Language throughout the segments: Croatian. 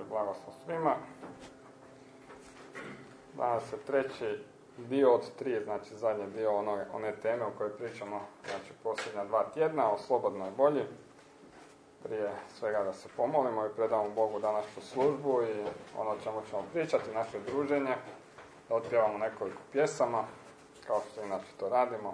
blagoslov svima. Danas je treći dio od 3, znači zadnji dio one teme o kojoj pričamo, znači posljednja 2 tjedna, o slobodnoj volji. Prije svega da se pomolimo i predamo Bogu današnju službu i ono o čemu ćemo pričati, naše druženje, da otpjevamo nekoliko pjesama, kao što inače to radimo.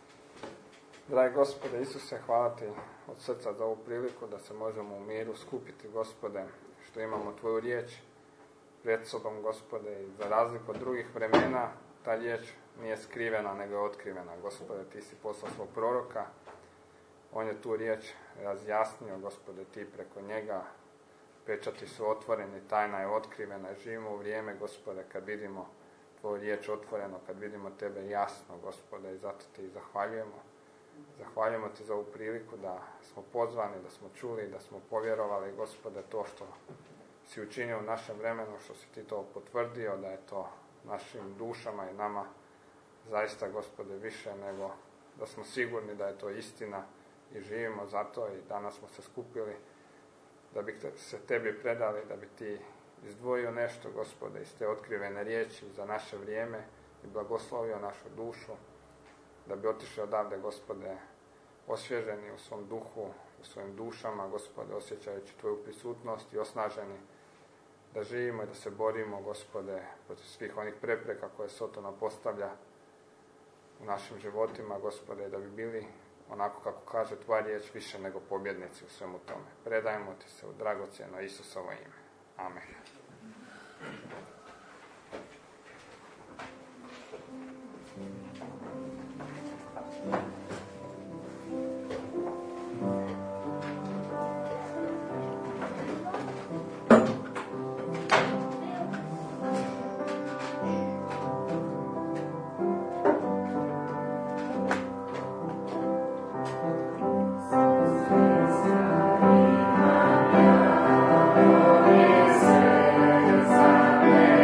Dragi Gospode Isuse, hvala Ti od srca za ovu priliku da se možemo u miru skupiti, Gospode, što imamo Tvoju riječ pred sobom, Gospode, i za razliku od drugih vremena, ta riječ nije skrivena, nego je otkrivena. Gospode, Ti si poslao svog proroka, on je tu riječ razjasnio, Gospode, Ti preko njega, pečati su otvoreni, tajna je otkrivena, živimo u vrijeme, Gospode, kad vidimo Tvoju riječ otvoreno, kad vidimo Tebe jasno, Gospode, i zato Ti zahvaljujemo. Zahvaljujemo Ti za ovu priliku da smo pozvani, da smo čuli, da smo povjerovali, Gospode, to što si učinio u našem vremenu, što si Ti to potvrdio, da je to našim dušama i nama zaista, Gospode, više nego da smo sigurni da je to istina i živimo zato i danas smo se skupili da bi se Tebi predali, da bi Ti izdvojio nešto, Gospode, iz te otkrivene riječi za naše vrijeme i blagoslovio našu dušu, da bi otišli odavde, Gospode, osvježeni u svom duhu, u svojim dušama, Gospode, osjećajući Tvoju prisutnost i osnaženi da živimo i da se borimo, Gospode, protiv svih onih prepreka koje Sotona postavlja u našim životima, Gospode, da bi bili, onako kako kaže Tvoja riječ, više nego pobjednici u svemu tome. Predajemo Ti se u dragocjeno Isusovo ime. Amen. Amen.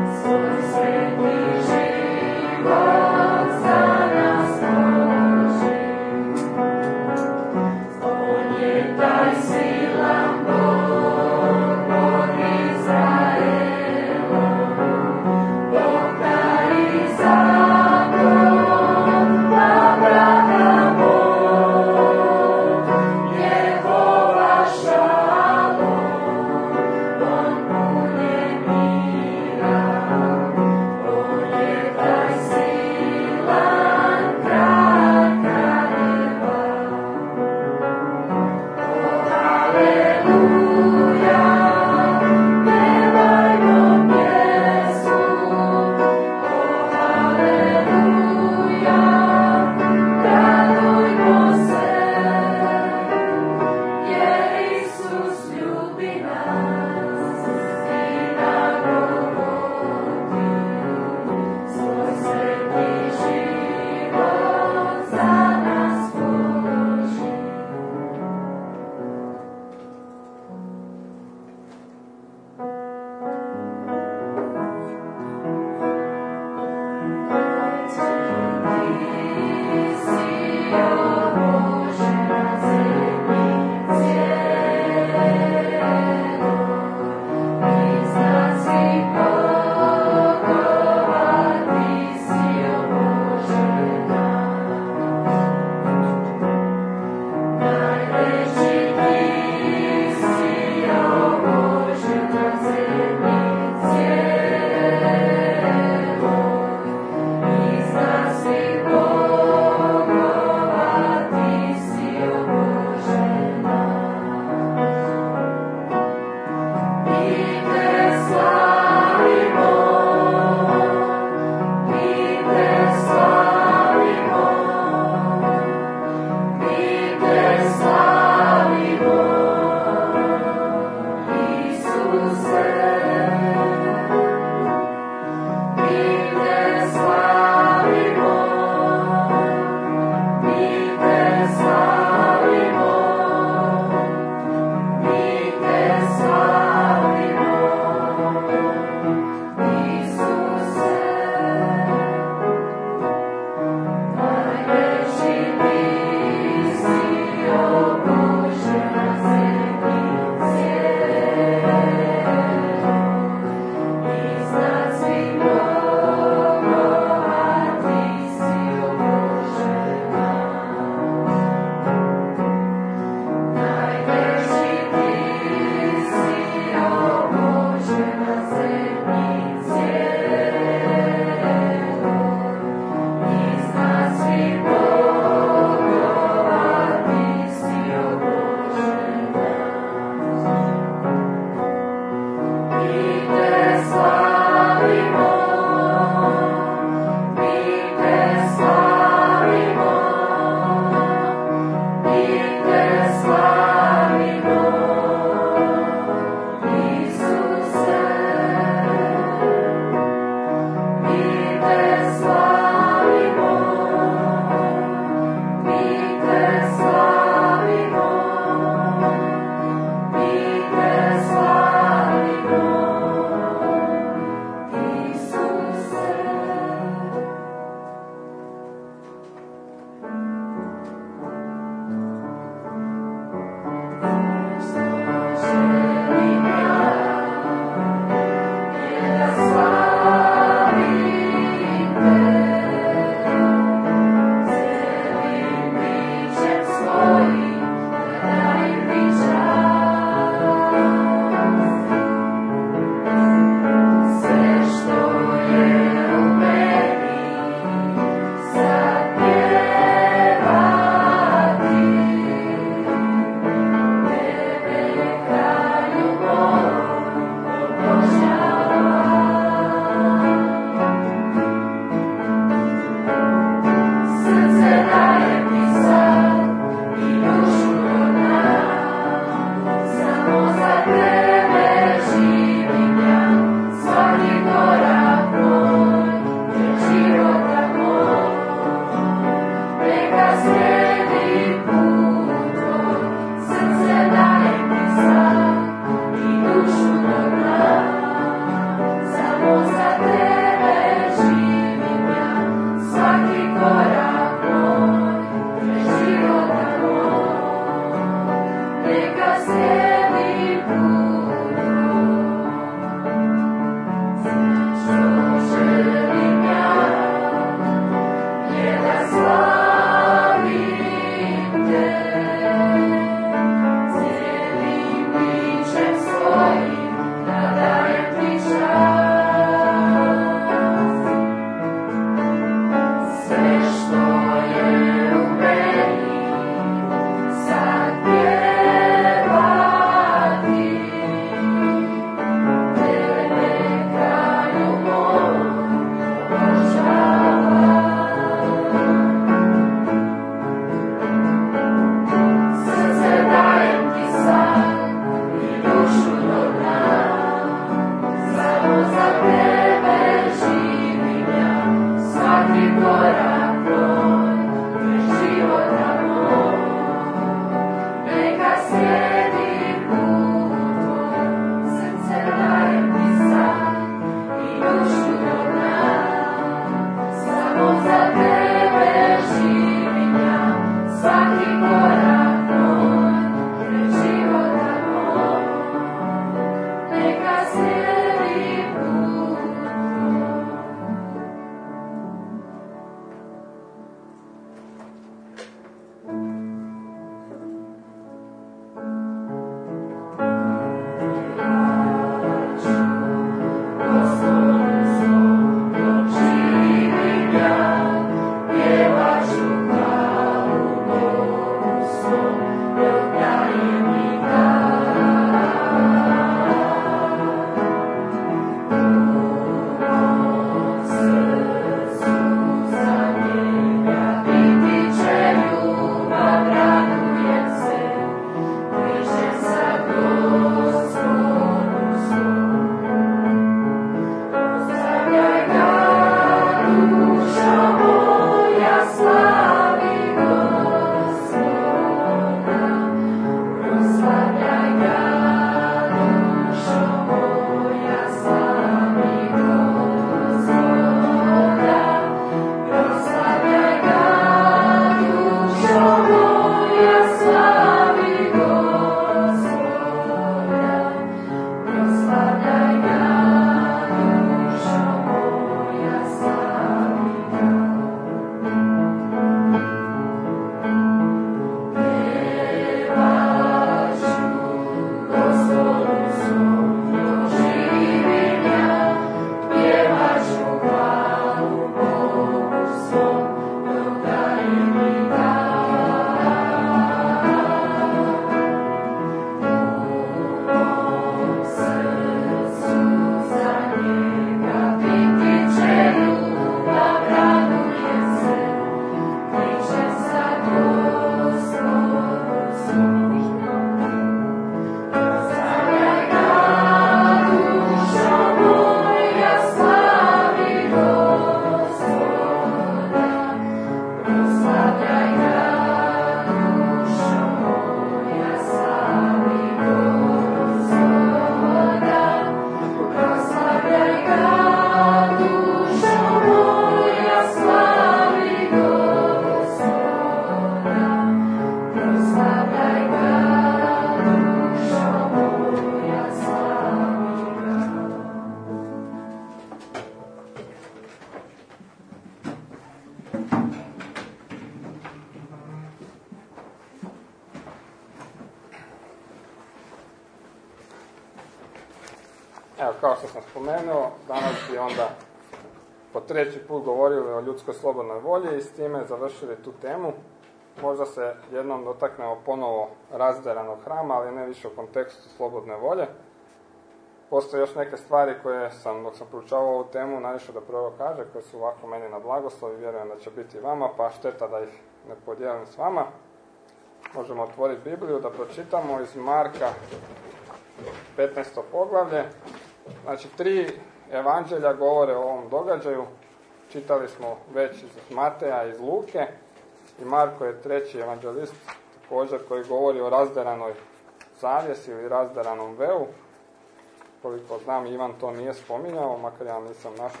Evo, kao što sam spomenuo, danas bi onda po treći put govorili o ljudskoj slobodnoj volji i s time završili tu temu. Možda se jednom dotaknemo ponovo razderanog hrama, ali ne više u kontekstu slobodne volje. Postoje još neke stvari koje sam, dok sam proučavao ovu temu, naišao da prvo kaže, koje su ovako meni na blagoslov i vjerujem da će biti vama, pa šteta da ih ne podijelim s vama. Možemo otvoriti Bibliju da pročitamo iz Marka 15. poglavlje. Znači, 3 evanđelja govore o ovom događaju. Čitali smo već iz Mateja i iz Luke. I Marko je 3. evanđelist, također, koji govori o razderanoj zavjesi ili razderanom veu. Koliko znam, Ivan to nije spominjao, makar ja nisam našao.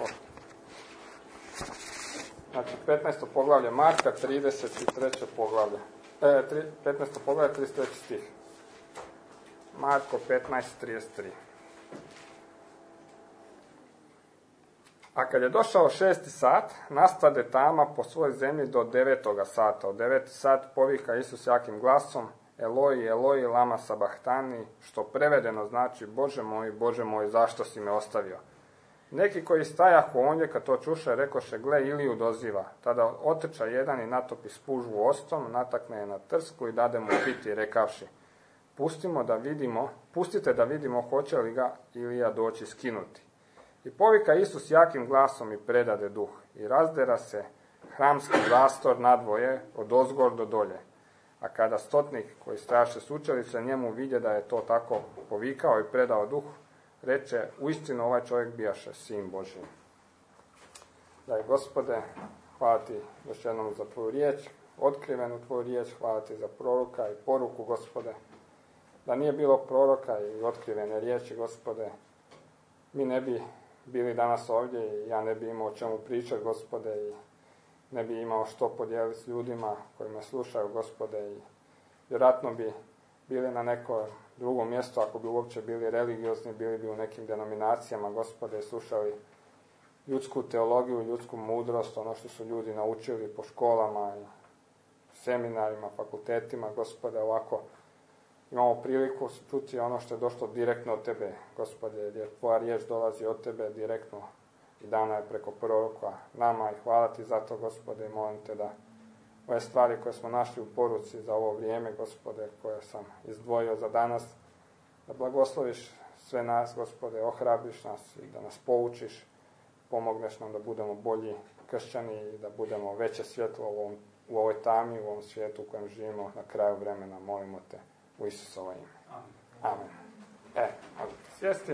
Znači, 15. poglavlje Marka, 33. poglavlje. 15. poglavlje, 33. stih. Marko 15:33. A kad je došao 6. sat, nastade tama po svoj zemlji do 9. sata. U 9. sat povika Isus jakim glasom: Eloi, Eloi, lama sabahtani, što prevedeno znači: Bože moj, zašto si me ostavio? Neki koji stajahu ondje, kad to čuše, rekoše: Gle, Iliju doziva. Tada otrča jedan i natopi spužvu ostom, natakne je na trsku i dade mu piti, rekavši: Pustite da vidimo hoće li ga Ilija doći skinuti. I povika Isus jakim glasom i predade duh. I razdera se hramski zastor nadvoje od ozgor do dolje. A kada stotnik koji straše s učelice njemu vidje da je to tako povikao i predao duh, reče: uistinu ovaj čovjek bijaše sin Božji. Daj Gospode, hvala ti još jednom za tvoju riječ, otkrivenu tvoju riječ, hvala ti za proroka i poruku, Gospode. Da nije bilo proroka i otkrivene riječi, Gospode, mi ne bi bili danas ovdje i ja ne bi imao o čemu pričati, Gospode, i ne bi imao što podijeliti s ljudima koji me slušaju, Gospode, i vjerojatno bi bili na neko drugo mjesto, ako bi uopće bili religiozni, bili bi u nekim denominacijama, Gospode, slušali ljudsku teologiju, ljudsku mudrost, ono što su ljudi naučili po školama, seminarima, fakultetima, Gospode, ovako imamo priliku čuti ono što je došlo direktno od tebe, Gospode, jer tvoja riječ dolazi od tebe direktno i dana je preko proroka nama i hvala ti za to, Gospode, i molim te da ove stvari koje smo našli u poruci za ovo vrijeme, Gospode, koje sam izdvojio za danas, da blagosloviš sve nas, Gospode, ohrabriš nas i da nas poučiš, pomogneš nam da budemo bolji kršćani i da budemo veće svjetlo u ovoj tami, u ovom svijetu u kojem živimo na kraju vremena. Molimo te u Isusovo ime. Amen. Možete sjesti.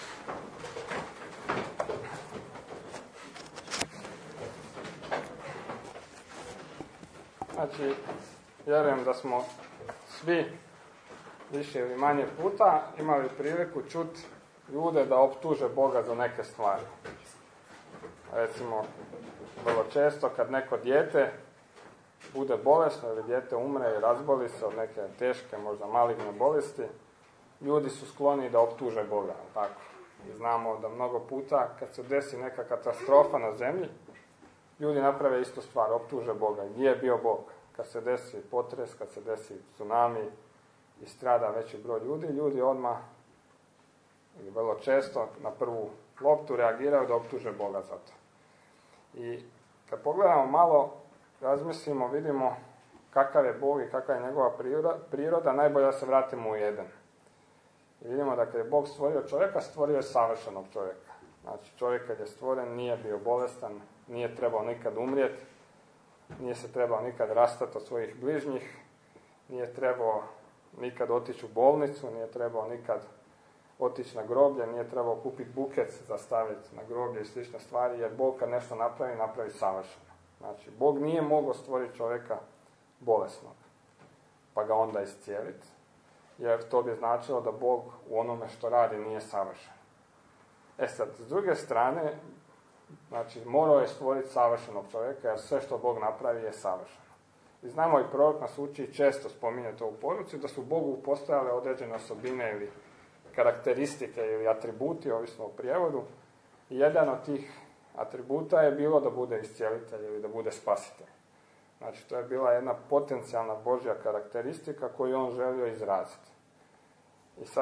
Znači, vjerujem da smo svi više ili manje puta imali priliku čuti ljude da optuže Boga za neke stvari. Recimo, vrlo često kad neko dijete bude bolesno ili dijete umre i razboli se od neke teške, možda maligne bolesti, ljudi su skloni da optuže Boga. Tako. I znamo da mnogo puta kad se desi neka katastrofa na zemlji, ljudi naprave istu stvar, optuže Boga. Gdje je bio Bog? Kad se desi potres, kad se desi tsunami i strada veći broj ljudi, ljudi odmah ili vrlo često na prvu loptu reagiraju da optuže Boga za to. I kad pogledamo malo, razmislimo, vidimo kakav je Bog i kakva je njegova priroda, najbolje da se vratimo u Eden. I vidimo da kad je Bog stvorio čovjeka, stvorio je savršenog čovjeka. Znači, čovjek kad je stvoren nije bio bolestan, nije trebao nikad umrijeti, nije se trebao nikad rastati od svojih bližnjih, nije trebao nikad otići u bolnicu, nije trebao nikad otići na groblje, nije trebao kupiti buket za staviti na groblje i slične stvari, jer Bog kad nešto napravi, napravi savršeno. Znači, Bog nije mogao stvoriti čovjeka bolesnog, pa ga onda iscijeliti, jer to bi značilo da Bog u onome što radi nije savršen. Sad, s druge strane, znači, morao je stvoriti savršenog čovjeka, jer sve što Bog napravi je savršeno. I znamo, i prorok nas uči i često spominje to u poruci, da su Bogu postojale određene osobine ili karakteristike ili atributi, ovisno o prijevodu. I jedan od tih atributa je bilo da bude iscijelitelj ili da bude spasitelj. Znači, to je bila jedna potencijalna Božja karakteristika koju on želio izraziti. I sad,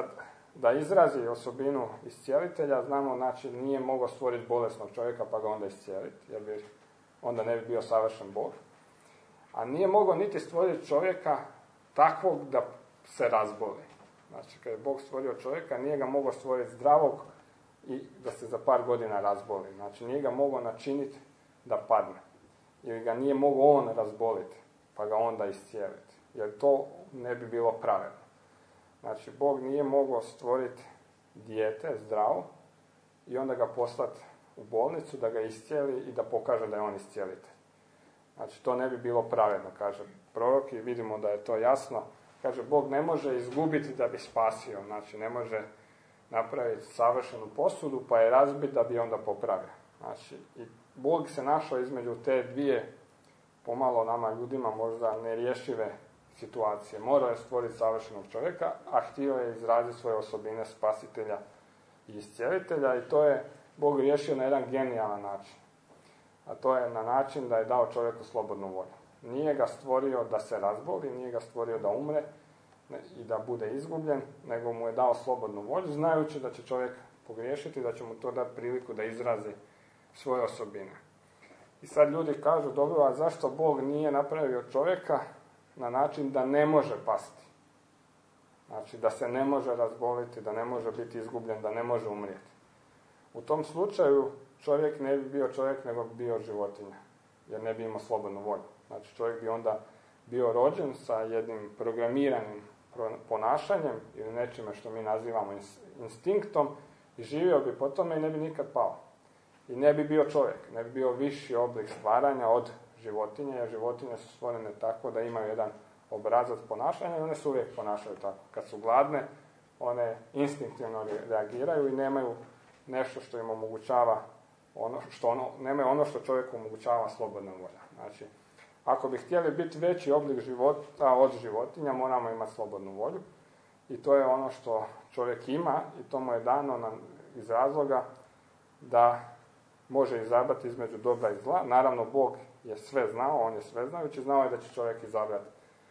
da izrazi osobinu iscijelitelja, znamo, znači nije mogao stvoriti bolesnog čovjeka pa ga onda iscijeliti, jer onda ne bi bio savršen Bog. A nije mogao niti stvoriti čovjeka takvog da se razboli. Znači, kad je Bog stvorio čovjeka, nije ga mogao stvoriti zdravog i da se za par godina razboli. Znači, nije ga mogao načiniti da padne. Ili ga nije mogao on razboliti, pa ga onda iscijeliti. Jer to ne bi bilo pravedno. Znači, Bog nije mogao stvoriti dijete zdravo i onda ga poslati u bolnicu da ga iscijeli i da pokaže da je on iscijelitelj. Znači, to ne bi bilo pravedno, kaže prorok, i vidimo da je to jasno. Kaže, Bog ne može izgubiti da bi spasio. Znači, ne može napraviti savršenu posudu pa je razbiti da bi onda popravio. Znači, i Bog se našao između te dvije pomalo nama ljudima možda nerješive situacije. Morao je stvoriti savršenog čovjeka, a htio je izraziti svoje osobine spasitelja i iscijelitelja, i to je Bog riješio na jedan genijalan način. A to je na način da je dao čovjeku slobodnu volju. Nije ga stvorio da se razboli, nije ga stvorio da umre i da bude izgubljen, nego mu je dao slobodnu volju, znajući da će čovjek pogriješiti, da će mu to dati priliku da izrazi svoje osobine. I sad ljudi kažu, dobro, a zašto Bog nije napravio čovjeka na način da ne može pasti? Znači, da se ne može razboliti, da ne može biti izgubljen, da ne može umrijeti. U tom slučaju čovjek ne bi bio čovjek, nego bi bio životinja, jer ne bi imao slobodnu volju. Znači, čovjek bi onda bio rođen sa jednim programiranim ponašanjem ili nečime što mi nazivamo instinktom i živio bi po tome i ne bi nikad pao. I ne bi bio čovjek, ne bi bio viši oblik stvaranja od životinje, jer životinje su stvorene tako da imaju jedan obrazac ponašanja i one se uvijek ponašaju tako. Kad su gladne, one instinktivno reagiraju i nemaju nešto što im omogućava nemaju ono što čovjeku omogućava slobodna volja. Znači, ako bi htjeli biti veći oblik života od životinja, moramo imati slobodnu volju. I to je ono što čovjek ima i to mu je dano iz razloga da može izabrati između dobra i zla. Naravno, Bog je sve znao, on je sveznajući, znao je da će čovjek izabrati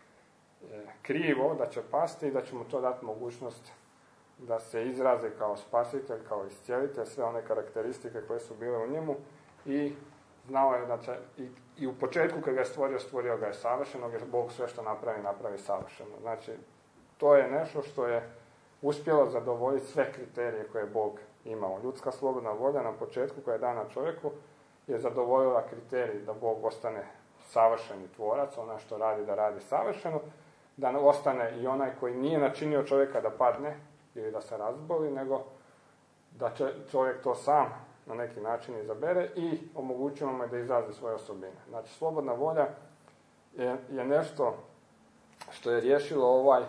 krivo, da će pasti i da će mu to dati mogućnost da se izrazi kao spasitelj, kao iscijelitelj, sve one karakteristike koje su bile u njemu, i znao je da će, i u početku kad ga je stvorio ga je savršenog, jer Bog sve što napravi savršeno. Znači, to je nešto što je uspjelo zadovoljiti sve kriterije koje je Bog imao. Ljudska slobodna volja na početku koja je dana čovjeku je zadovoljila kriterij da Bog ostane savršeni tvorac, ona što radi da radi savršeno, da ostane i onaj koji nije načinio čovjeka da padne ili da se razboli, nego da će čovjek to sam na neki način izabere i omogućujemo mu da izrazi svoje osobine. Znači, slobodna volja je nešto što je riješilo ovaj,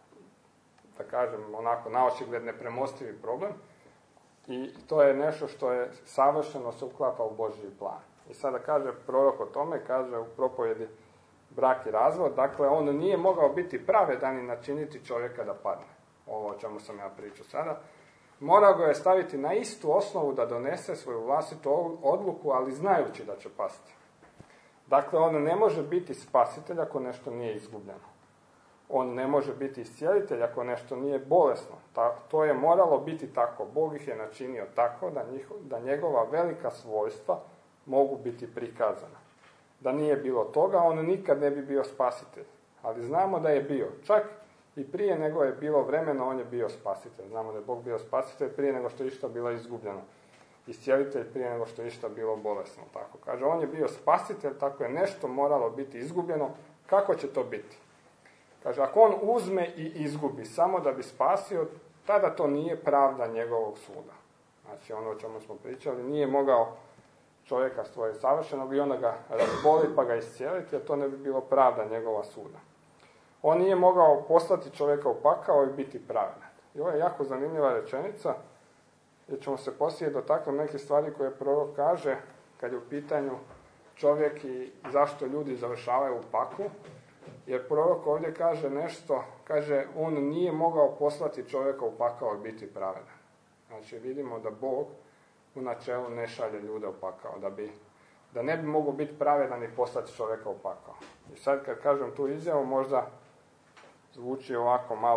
da kažem, onako naočigled nepremostivi problem, i to je nešto što je savršeno se uklapa u Božji plan. I sada kaže prorok o tome, kaže u propovjedi Brak i razvod, dakle, on nije mogao biti pravedan i načiniti čovjeka da padne. Ovo o čemu sam ja pričao sada. Morao ga je staviti na istu osnovu da donese svoju vlastitu odluku, ali znajući da će pasti. Dakle, on ne može biti spasitelj ako nešto nije izgubljeno. On ne može biti iscijelitelj ako nešto nije bolesno. To je moralo biti tako. Bog ih je načinio tako da njegova velika svojstva mogu biti prikazana. Da nije bilo toga, on nikad ne bi bio spasitelj. Ali znamo da je bio. Čak i prije nego je bilo vremena, on je bio spasitelj. Znamo da je Bog bio spasitelj prije nego što je išta bilo izgubljeno. Iscijelitelj prije nego što je išta bilo bolesno. Tako kaže, on je bio spasitelj, tako je nešto moralo biti izgubljeno. Kako će to biti? Kaže, ako on uzme i izgubi samo da bi spasio, tada to nije pravda njegovog suda. Znači, ono o čemu smo pričali, nije mogao čovjeka stvoriti savršenog i onda ga razboli pa ga iscijeliti, jer to ne bi bilo pravda njegova suda. On nije mogao poslati čovjeka u pakao i biti pravedan. I ovo je jako zanimljiva rečenica, jer ćemo se poslije dotaknuti neke stvari koje prorok kaže kad je u pitanju čovjek i zašto ljudi završavaju u paklu. Jer prorok ovdje kaže nešto, kaže, on nije mogao poslati čovjeka u pakao i biti pravedan. Znači, vidimo da Bog u načelu ne šalje ljude u pakao, da ne bi mogao biti pravedan i poslati čovjeka u pakao. I sad kad kažem tu izjavu, možda zvuči ovako malo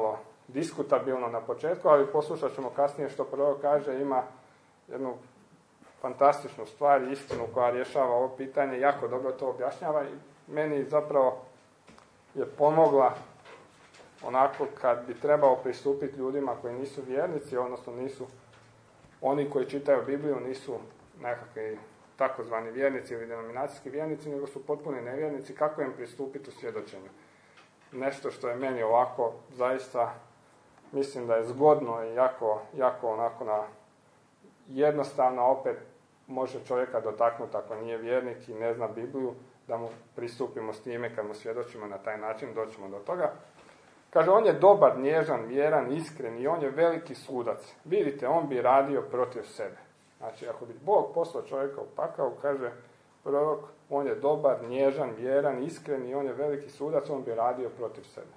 diskutabilno na početku, ali poslušat ćemo kasnije što prorok kaže, ima jednu fantastičnu stvar i istinu koja rješava ovo pitanje, jako dobro to objašnjava i meni zapravo je pomogla onako kad bi trebao pristupiti ljudima koji nisu vjernici, odnosno nisu oni koji čitaju Bibliju, nisu nekakvi takozvani vjernici ili denominacijski vjernici, nego su potpuni nevjernici, kako im pristupiti u svjedočenju. Nešto što je meni ovako zaista, mislim da je zgodno i jako onako jednostavno, opet može čovjeka dotaknuti ako nije vjernik i ne zna Bibliju, da mu pristupimo s time kad mu svjedočimo na taj način, doćemo do toga. Kaže, on je dobar, nježan, vjeran, iskren i on je veliki sudac. Vidite, on bi radio protiv sebe. Znači, ako bi Bog poslao čovjeka u pakao, kaže prorok, on je dobar, nježan, vjeran, iskren i on je veliki sudac, on bi radio protiv sebe.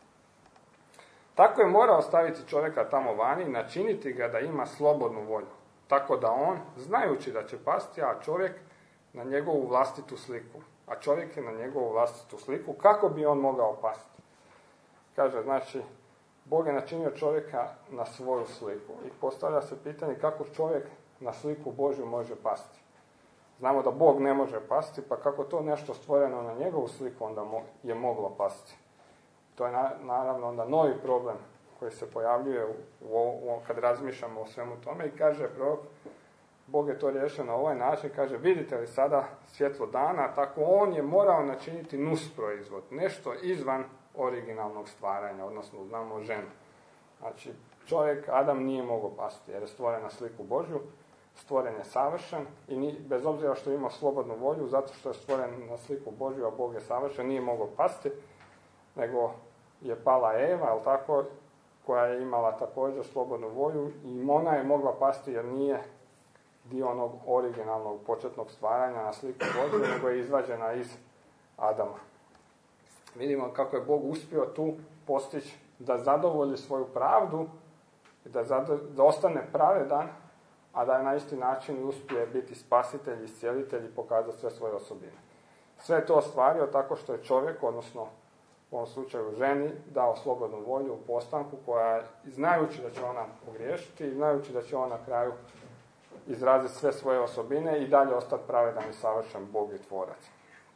Tako je morao staviti čovjeka tamo vani i načiniti ga da ima slobodnu volju. Tako da on, znajući da će pasti, a čovjek na njegovu vlastitu sliku. A čovjek je na njegovu vlastitu sliku, kako bi on mogao pasti? Kaže, znači, Bog je načinio čovjeka na svoju sliku. I postavlja se pitanje kako čovjek na sliku Božju može pasti. Znamo da Bog ne može pasti, pa kako to nešto stvoreno na njegovu sliku onda je moglo pasti. To je naravno onda novi problem koji se pojavljuje kad razmišljamo o svemu tome i kaže prorok, Bog je to riješio na ovaj način, kaže, vidite li sada svjetlo dana, tako on je morao načiniti nusproizvod, nešto izvan originalnog stvaranja, odnosno znamo ženu. Znači, čovjek, Adam, nije mogao pasti, jer je stvoren na sliku Božju, stvoren je savršen i bez obzira što ima slobodnu volju, zato što je stvoren na sliku Božju, a Bog je savršen, nije mogao pasti, nego je pala Eva, ali tako, koja je imala također slobodnu volju i ona je mogla pasti jer nije dio onog originalnog početnog stvaranja na sliku Božju, nego je izvađena iz Adama. Vidimo kako je Bog uspio tu postići da zadovolji svoju pravdu i da ostane pravedan, a da je na isti način uspije biti spasitelj, iscijelitelj i pokazati sve svoje osobine. Sve je to ostvario tako što je čovjek, odnosno u ovom slučaju ženi, dao slobodnu volju u postanku koja, znajući da će ona pogriješiti i znajući da će ona na kraju izraziti sve svoje osobine i dalje ostati pravedan i savršen Bog i tvorac.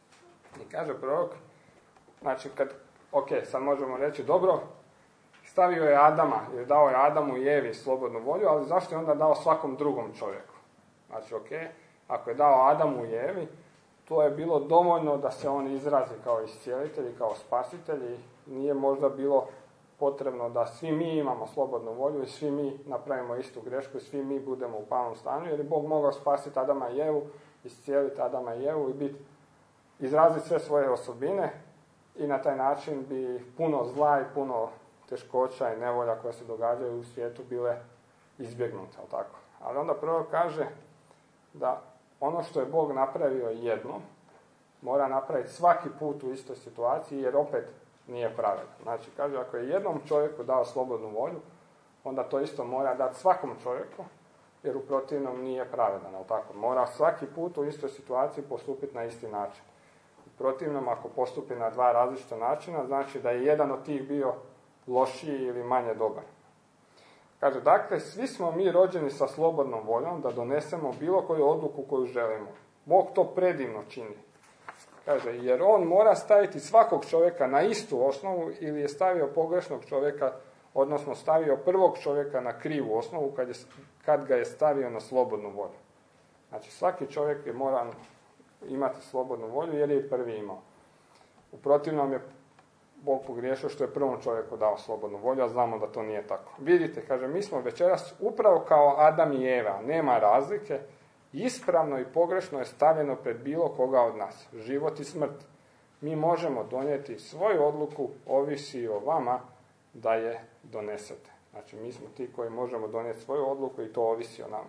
I kaže prorok, znači sad možemo reći, dobro, stavio je Adama, jer dao je Adamu i Evi slobodnu volju, ali zašto je onda dao svakom drugom čovjeku? Znači, ako je dao Adamu i Evi, to je bilo dovoljno da se on izrazi kao iscijelitelj i kao spasitelj i nije možda bilo potrebno da svi mi imamo slobodnu volju i svi mi napravimo istu grešku i svi mi budemo u palom stanju, jer je Bog mogao spasiti Adama i Evu, iscijeliti Adama i Evu i izraziti sve svoje osobine i na taj način bi puno zla i puno teškoća i nevolja koje se događaju u svijetu bile izbjegnute, tako. Ali onda prvo kaže da ono što je Bog napravio jednom, mora napraviti svaki put u istoj situaciji, jer opet nije pravedan. Znači, kaže, ako je jednom čovjeku dao slobodnu volju, onda to isto mora dati svakom čovjeku, jer u protivnom nije pravedan, tako. Mora svaki put u istoj situaciji postupiti na isti način. U protivnom, ako postupi na dva različita načina, znači da je jedan od tih bio lošiji ili manje dobar. Kaže, dakle, svi smo mi rođeni sa slobodnom voljom da donesemo bilo koju odluku koju želimo. Bog to predivno čini. Kaže, jer on mora staviti svakog čovjeka na istu osnovu ili je stavio pogrešnog čovjeka, odnosno stavio prvog čovjeka na krivu osnovu kad ga je stavio na slobodnu volju. Znači, svaki čovjek je mora imati slobodnu volju jer je i prvi imao. U protivnom je Bog pogriješio što je prvom čovjeku dao slobodnu volju, a znamo da to nije tako. Vidite, kaže, mi smo večeras upravo kao Adam i Eva, nema razlike, ispravno i pogrešno je stavljeno pred bilo koga od nas, život i smrt. Mi možemo donijeti svoju odluku, ovisi o vama da je donesete. Znači, mi smo ti koji možemo donijeti svoju odluku i to ovisi o nama.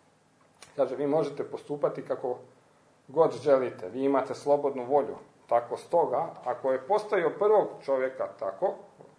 Kaže, vi možete postupati kako god želite, vi imate slobodnu volju. Tako stoga, ako je postavio prvog čovjeka tako,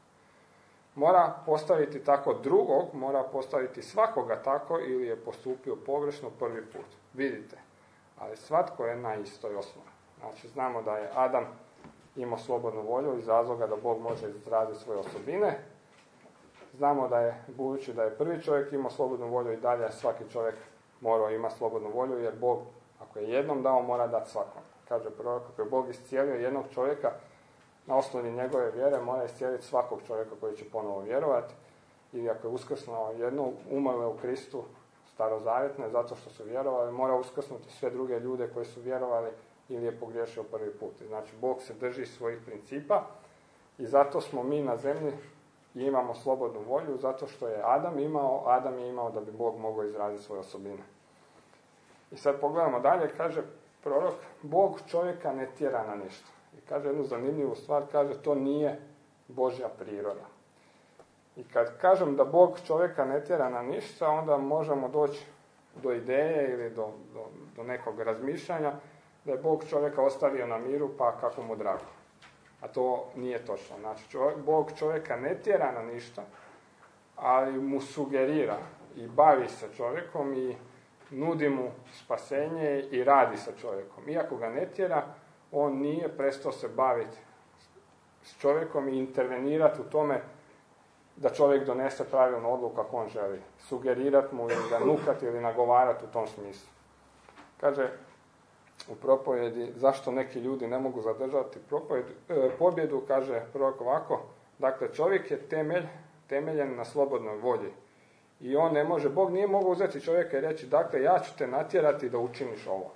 mora postaviti tako drugog, mora postaviti svakoga tako ili je postupio pogrešno prvi put. Vidite, ali svatko je na istoj osnovi. Znači, znamo da je Adam imao slobodnu volju iz razloga da Bog može izraziti svoje osobine znamo da je, budući da je prvi čovjek imao slobodnu volju, i dalje svaki čovjek morao imati slobodnu volju, jer Bog, ako je jednom dao, mora dati svakom. Kaže prorok, ako je Bog iscijelio jednog čovjeka, na osnovi njegove vjere mora iscijeliti svakog čovjeka koji će ponovo vjerovati. Ili ako je uskrsnuo jednu umrle u Kristu, starozavjetne, zato što su vjerovali, mora uskrsnuti sve druge ljude koji su vjerovali ili je pogriješio prvi put. Znači, Bog se drži svojih principa i zato smo mi na zemlji i imamo slobodnu volju, zato što je Adam je imao da bi Bog mogao izraziti svoje osobine. I sad pogledamo dalje, kaže prorok, Bog čovjeka ne tjera na ništa. I kaže jednu zanimljivu stvar, kaže to nije Božja priroda. I kad kažem da Bog čovjeka ne tjera na ništa, onda možemo doći do ideje ili do nekog razmišljanja da je Bog čovjeka ostavio na miru pa kako mu drago. A to nije točno. Znači, Bog čovjeka ne tjera na ništa, ali mu sugerira i bavi se čovjekom i nudi mu spasenje i radi sa čovjekom. Iako ga ne tjera, on nije prestao se baviti s čovjekom i intervenirati u tome da čovjek donese pravilnu odluku kako on želi. Sugerirati mu ili ga nukati ili nagovarati u tom smislu. Kaže u propovjedi zašto neki ljudi ne mogu zadržati pobjedu, kaže prorok ovako, dakle čovjek je temeljen na slobodnoj volji. I on ne može, Bog nije mogao uzeti čovjeka i reći, dakle ja ću te natjerati da učiniš ovo.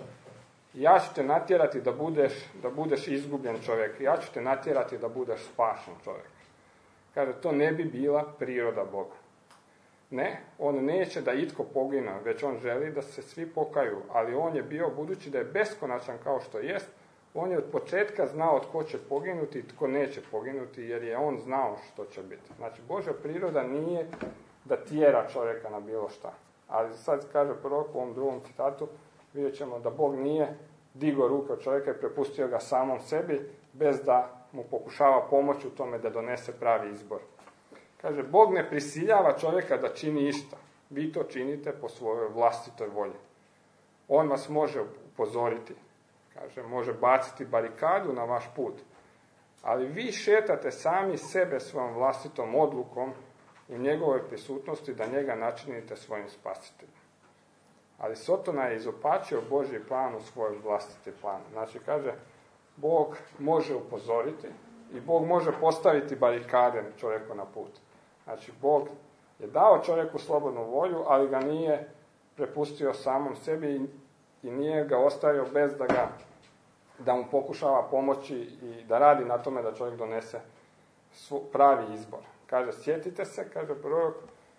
Ja ću te natjerati da budeš izgubljen čovjek. Ja ću te natjerati da budeš spašen čovjek. Kaže, to ne bi bila priroda Boga. Ne, on neće da itko pogine, već on želi da se svi pokaju, ali on je bio, budući da je beskonačan kao što jest, on je od početka znao tko će poginuti i tko neće poginuti, jer je on znao što će biti. Znači, Božja priroda nije da tjera čovjeka na bilo šta. Ali sad kaže prorok u ovom drugom citatu, vidjet ćemo da Bog nije digao ruke od čovjeka i prepustio ga samom sebi, bez da mu pokušava pomoći u tome da donese pravi izbor. Kaže, Bog ne prisiljava čovjeka da čini išta. Vi to činite po svojoj vlastitoj volji. On vas može upozoriti. Kaže, može baciti barikadu na vaš put. Ali vi šetate sami sebe svojom vlastitom odlukom u njegovoj prisutnosti da njega načinite svojim spasiteljem. Ali Sotona je izopačio Božji plan u svoj vlastiti plan. Znači, kaže, Bog može upozoriti i Bog može postaviti barikade čovjeku na put. Znači, Bog je dao čovjeku slobodnu volju, ali ga nije prepustio samom sebi i nije ga ostavio bez da mu pokušava pomoći i da radi na tome da čovjek donese pravi izbor. Kaže, sjetite se, kaže prorok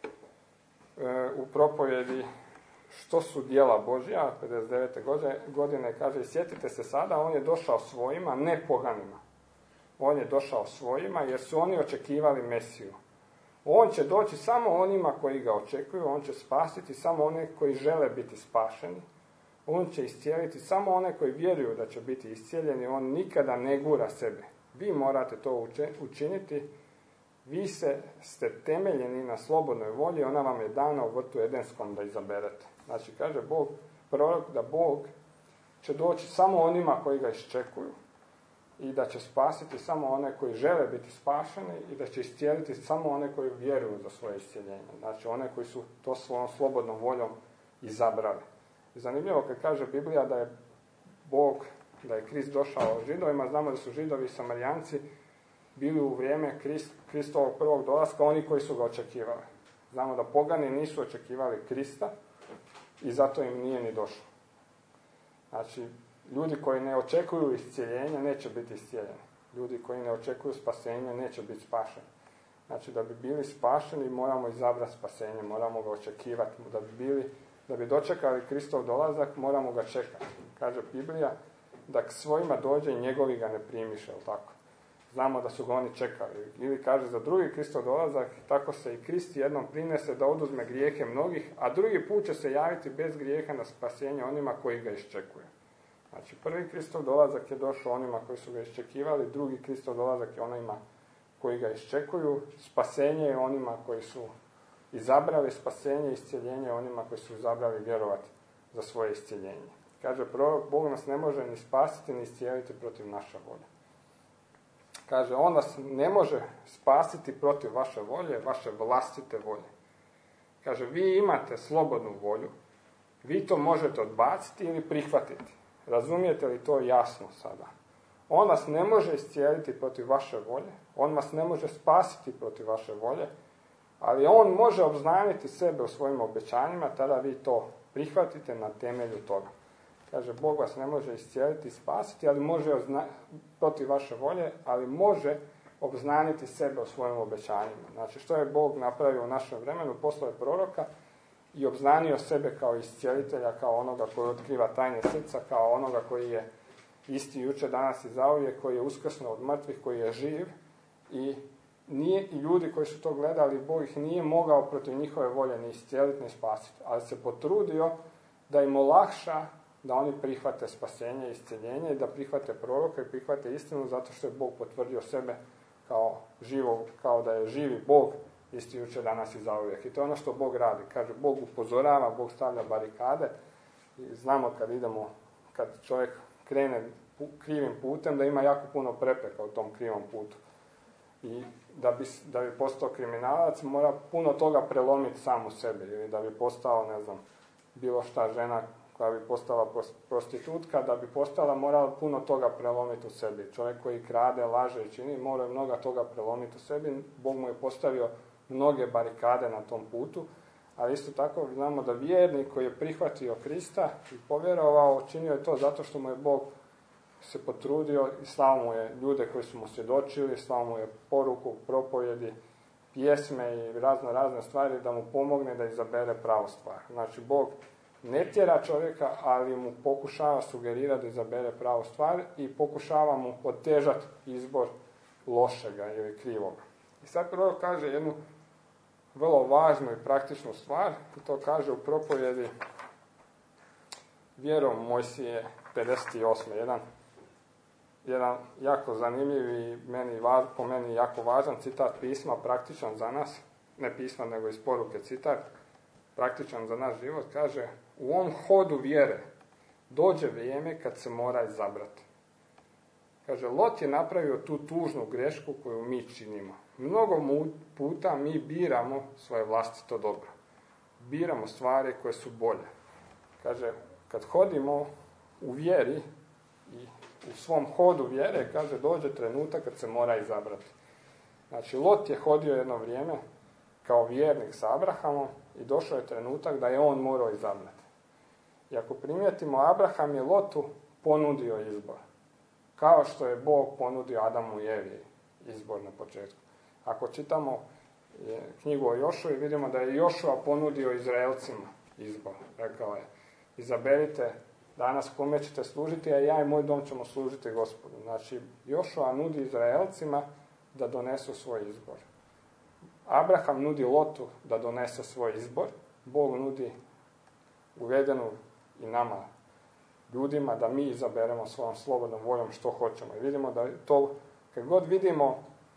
u propovjedi što su djela Božja, 59. godine, kaže, sjetite se sada, on je došao svojima, ne poganima. On je došao svojima jer su oni očekivali Mesiju. On će doći samo onima koji ga očekuju, on će spasiti samo one koji žele biti spašeni. On će iscijeliti samo one koji vjeruju da će biti iscijeljeni, on nikada ne gura sebe. Vi morate to učiniti, vi ste temeljeni na slobodnoj volji, ona vam je dana u vrtu Edenskom da izaberete. Znači, kaže Bog, prorok, da Bog će doći samo onima koji ga iščekuju i da će spasiti samo one koji žele biti spašeni i da će iscijeliti samo one koji vjeruju za svoje iscijeljenje. Znači, one koji su to svojom slobodnom voljom izabrali. I zanimljivo kad kaže Biblija da je Bog, da je Krist došao Židovima, znamo da su Židovi i Samarijanci bili u vrijeme Kristovog prvog dolaska oni koji su ga očekivali. Znamo da pogani nisu očekivali Krista i zato im nije ni došlo. Znači, ljudi koji ne očekuju iscijeljenja neće biti iscijeljeni. Ljudi koji ne očekuju spasenje neće biti spašeni. Znači, da bi bili spašeni moramo izabrati spasenje, moramo ga očekivati. Da bi dočekali Kristov dolazak moramo ga čekati. Kaže Biblija da k svojima dođe i njegovi ga ne primiše, jel tako? Znamo da su ga oni čekali. Ili kaže za drugi Kristov dolazak, tako se i Krist jednom prinese da oduzme grijehe mnogih, a drugi put će se javiti bez grijeha na spasenje onima koji ga iščekuju. Znači, prvi Kristov dolazak je došao onima koji su ga iščekivali, drugi Kristov dolazak je onima koji ga iščekuju, spasenje je onima koji su izabrali spasenje i iscjeljenje onima koji su izabrali vjerovati za svoje iscjeljenje. Kaže prorok, Bog nas ne može ni spasiti ni iscijeliti protiv naša volja. Kaže, on vas ne može spasiti protiv vaše volje, vaše vlastite volje. Kaže, vi imate slobodnu volju, vi to možete odbaciti ili prihvatiti. Razumijete li to jasno sada? On vas ne može iscijeliti protiv vaše volje, on vas ne može spasiti protiv vaše volje, ali on može obznaniti sebe u svojim obećanjima, tada vi to prihvatite na temelju toga. Kaže, Bog vas ne može iscijeliti i spasiti, ali može protiv vaše volje, ali može obznaniti sebe u svojim obećanjima. Znači, što je Bog napravio u našem vremenu? Poslao je proroka i obznanio sebe kao iscijelitelja, kao onoga koji otkriva tajne srca, kao onoga koji je isti jučer, danas i zauvijek, koji je uskrsnuo od mrtvih, koji je živ i ljudi koji su to gledali, Bog ih nije mogao protiv njihove volje ni iscijeliti ni spasiti, ali se potrudio da im olakša da oni prihvate spasenje i iscjeljenje i da prihvate proroka i prihvate istinu zato što je Bog potvrdio sebe kao da je živi Bog isti jučer, danas i zauvijek. I to je ono što Bog radi. Kaže, Bog upozorava, Bog stavlja barikade i znamo kad čovjek krene krivim putem, da ima jako puno prepreka u tom krivom putu. I da bi postao kriminalac, mora puno toga prelomiti sam u sebi. Ili da bi postao, bilo šta žena koja bi postala prostitutka, da bi postala, mora puno toga prelomiti u sebi. Čovjek koji krade, laže i čini, mora mnogo toga prelomiti u sebi. Bog mu je postavio mnoge barikade na tom putu, ali isto tako znamo da vjernik koji je prihvatio Krista i povjerovao, činio je to zato što mu je Bog se potrudio i slao mu je ljude koji su mu svjedočili, slao mu je poruku, propovjedi, pjesme i razne stvari da mu pomogne da izabere pravu stvar. Znači, Bog ne tjera čovjeka, ali mu pokušava sugerirati da izabere pravu stvar i pokušava mu otežati izbor lošega ili krivoga. I sad prvo kaže jednu vrlo važnu i praktičnu stvar, i to kaže u propovjedi Vjerom Mojsije 58. Jedan jako zanimljiv i po meni jako važan citat pisma, praktičan za nas, ne pisma nego iz poruke citat, praktičan za naš život, kaže, u ovom hodu vjere dođe vrijeme kad se mora izabrati. Kaže, Lot je napravio tu tužnu grešku koju mi činimo. Mnogo puta mi biramo svoje vlastito dobro. Biramo stvari koje su bolje. Kaže, kad hodimo u vjeri i u svom hodu vjere, kaže, dođe trenutak kad se mora izabrati. Znači, Lot je hodio jedno vrijeme kao vjernik sa Abrahamom i došao je trenutak da je on morao izabrati. I ako primijetimo, Abraham je Lotu ponudio izbor. Kao što je Bog ponudio Adamu i Evi izbor na početku. Ako čitamo knjigu o Jošuji, vidimo da je Jošua ponudio Izraelcima izbor. Rekao je, izaberite danas kome ćete služiti, a ja i moj dom ćemo služiti Gospodu. Znači, Jošua nudi Izraelcima da donesu svoj izbor. Abraham nudi Lotu da donese svoj izbor. Bog nudi uvedenu i nama, ljudima, da mi izaberemo svojom slobodnom voljom što hoćemo. I vidimo da to, kad god vidimo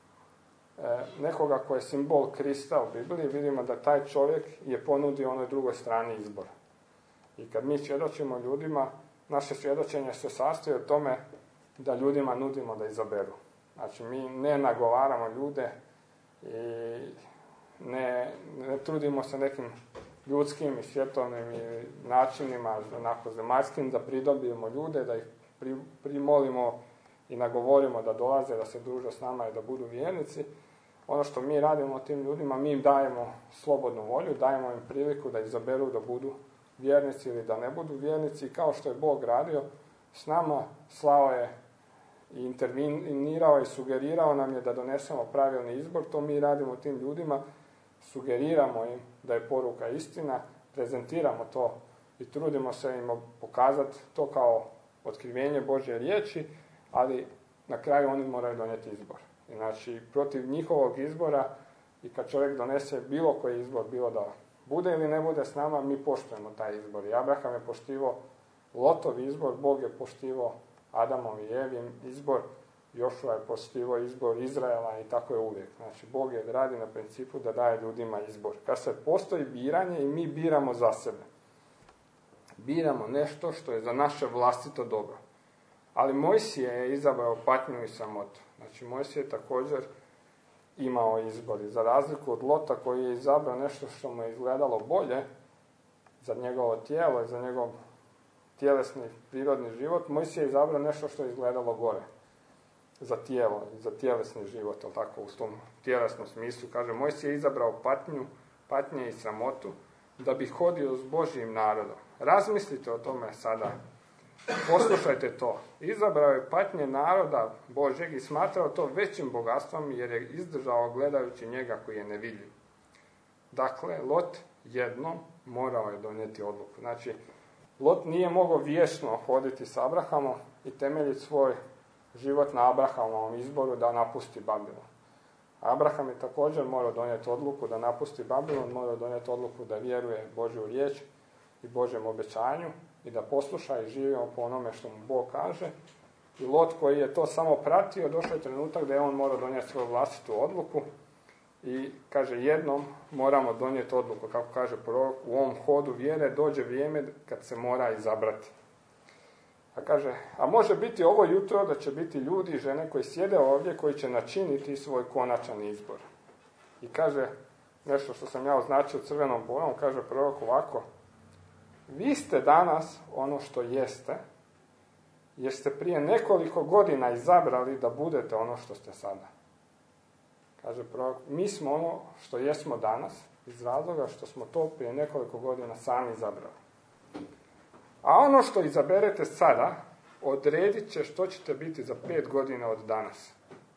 nekoga koji je simbol Krista u Bibliji, vidimo da taj čovjek je ponudio onoj drugoj strani izbor. I kad mi svjedočimo ljudima, naše svjedočenje se sastoji od tome da ljudima nudimo da izaberu. Znači, mi ne nagovaramo ljude i ne trudimo se nekim ljudskim i svjetovnim načinima, onako zemaljskim, da pridobijemo ljude, da ih primolimo i nagovorimo da dolaze, da se druže s nama i da budu vjernici. Ono što mi radimo tim ljudima, mi im dajemo slobodnu volju, dajemo im priliku da izaberu da budu vjernici ili da ne budu vjernici. Kao što je Bog radio s nama, slao je i intervenirao i sugerirao nam je da donesemo pravilni izbor. To mi radimo tim ljudima, sugeriramo im da je poruka istina, prezentiramo to i trudimo se im pokazati to kao otkrivenje Božje riječi, ali na kraju oni moraju donijeti izbor. Znači, protiv njihovog izbora, i kad čovjek donese bilo koji izbor, bilo da bude ili ne bude s nama, mi poštujemo taj izbor. I Abraham je poštivao Lotov izbor, Bog je poštivao Adamov i Evin izbor, Jošua je poštivao izbor Izraela i tako je uvijek. Znači, Bog je radi na principu da daje ljudima izbor. Kad se postoji biranje i mi biramo za sebe. Biramo nešto što je za naše vlastito dobro. Ali Mojsije je izabrao patnju i sramotu. Znači, Mojsije je također imao izbor. I za razliku od Lota koji je izabrao nešto što mu je izgledalo bolje za njegovo tijelo i za njegov tjelesni, prirodni život, Mojsije je izabrao nešto što je izgledalo gore za tijelo i za tjelesni život, ali tako u tom tjelesnom smislu. Kaže, Mojsije je izabrao patnje i sramotu da bi hodio s Božjim narodom. Razmislite o tome sada. Poslušajte to. Izabrao je patnje naroda Božjeg i smatrao to većim bogatstvom jer je izdržao gledajući njega koji je nevidljiv. Dakle, Lot jednom morao je donijeti odluku. Znači, Lot nije mogao vječno hoditi s Abrahamom i temeljiti svoj život na Abrahamovom izboru da napusti Babilon. Abraham je također morao donijeti odluku da napusti Babilon, morao donijeti odluku da vjeruje Božju riječ i Božjem obećanju i da posluša i živimo po onome što mu Bog kaže. I Lot koji je to samo pratio, došao je trenutak da je on morao donijeti svoju vlastitu odluku i kaže, jednom moramo donijeti odluku, kako kaže prorok, u ovom hodu vjere dođe vrijeme kad se mora izabrati. A kaže, a može biti ovo jutro da će biti ljudi i žene koji sjede ovdje, koji će načiniti svoj konačan izbor. I kaže, nešto što sam ja označio crvenom bojom, kaže prorok ovako, vi ste danas ono što jeste, jer ste prije nekoliko godina izabrali da budete ono što ste sada. Kaže prorok, mi smo ono što jesmo danas, iz razloga što smo to prije nekoliko godina sami izabrali. A ono što izaberete sada, odredit će što ćete biti za 5 godina od danas.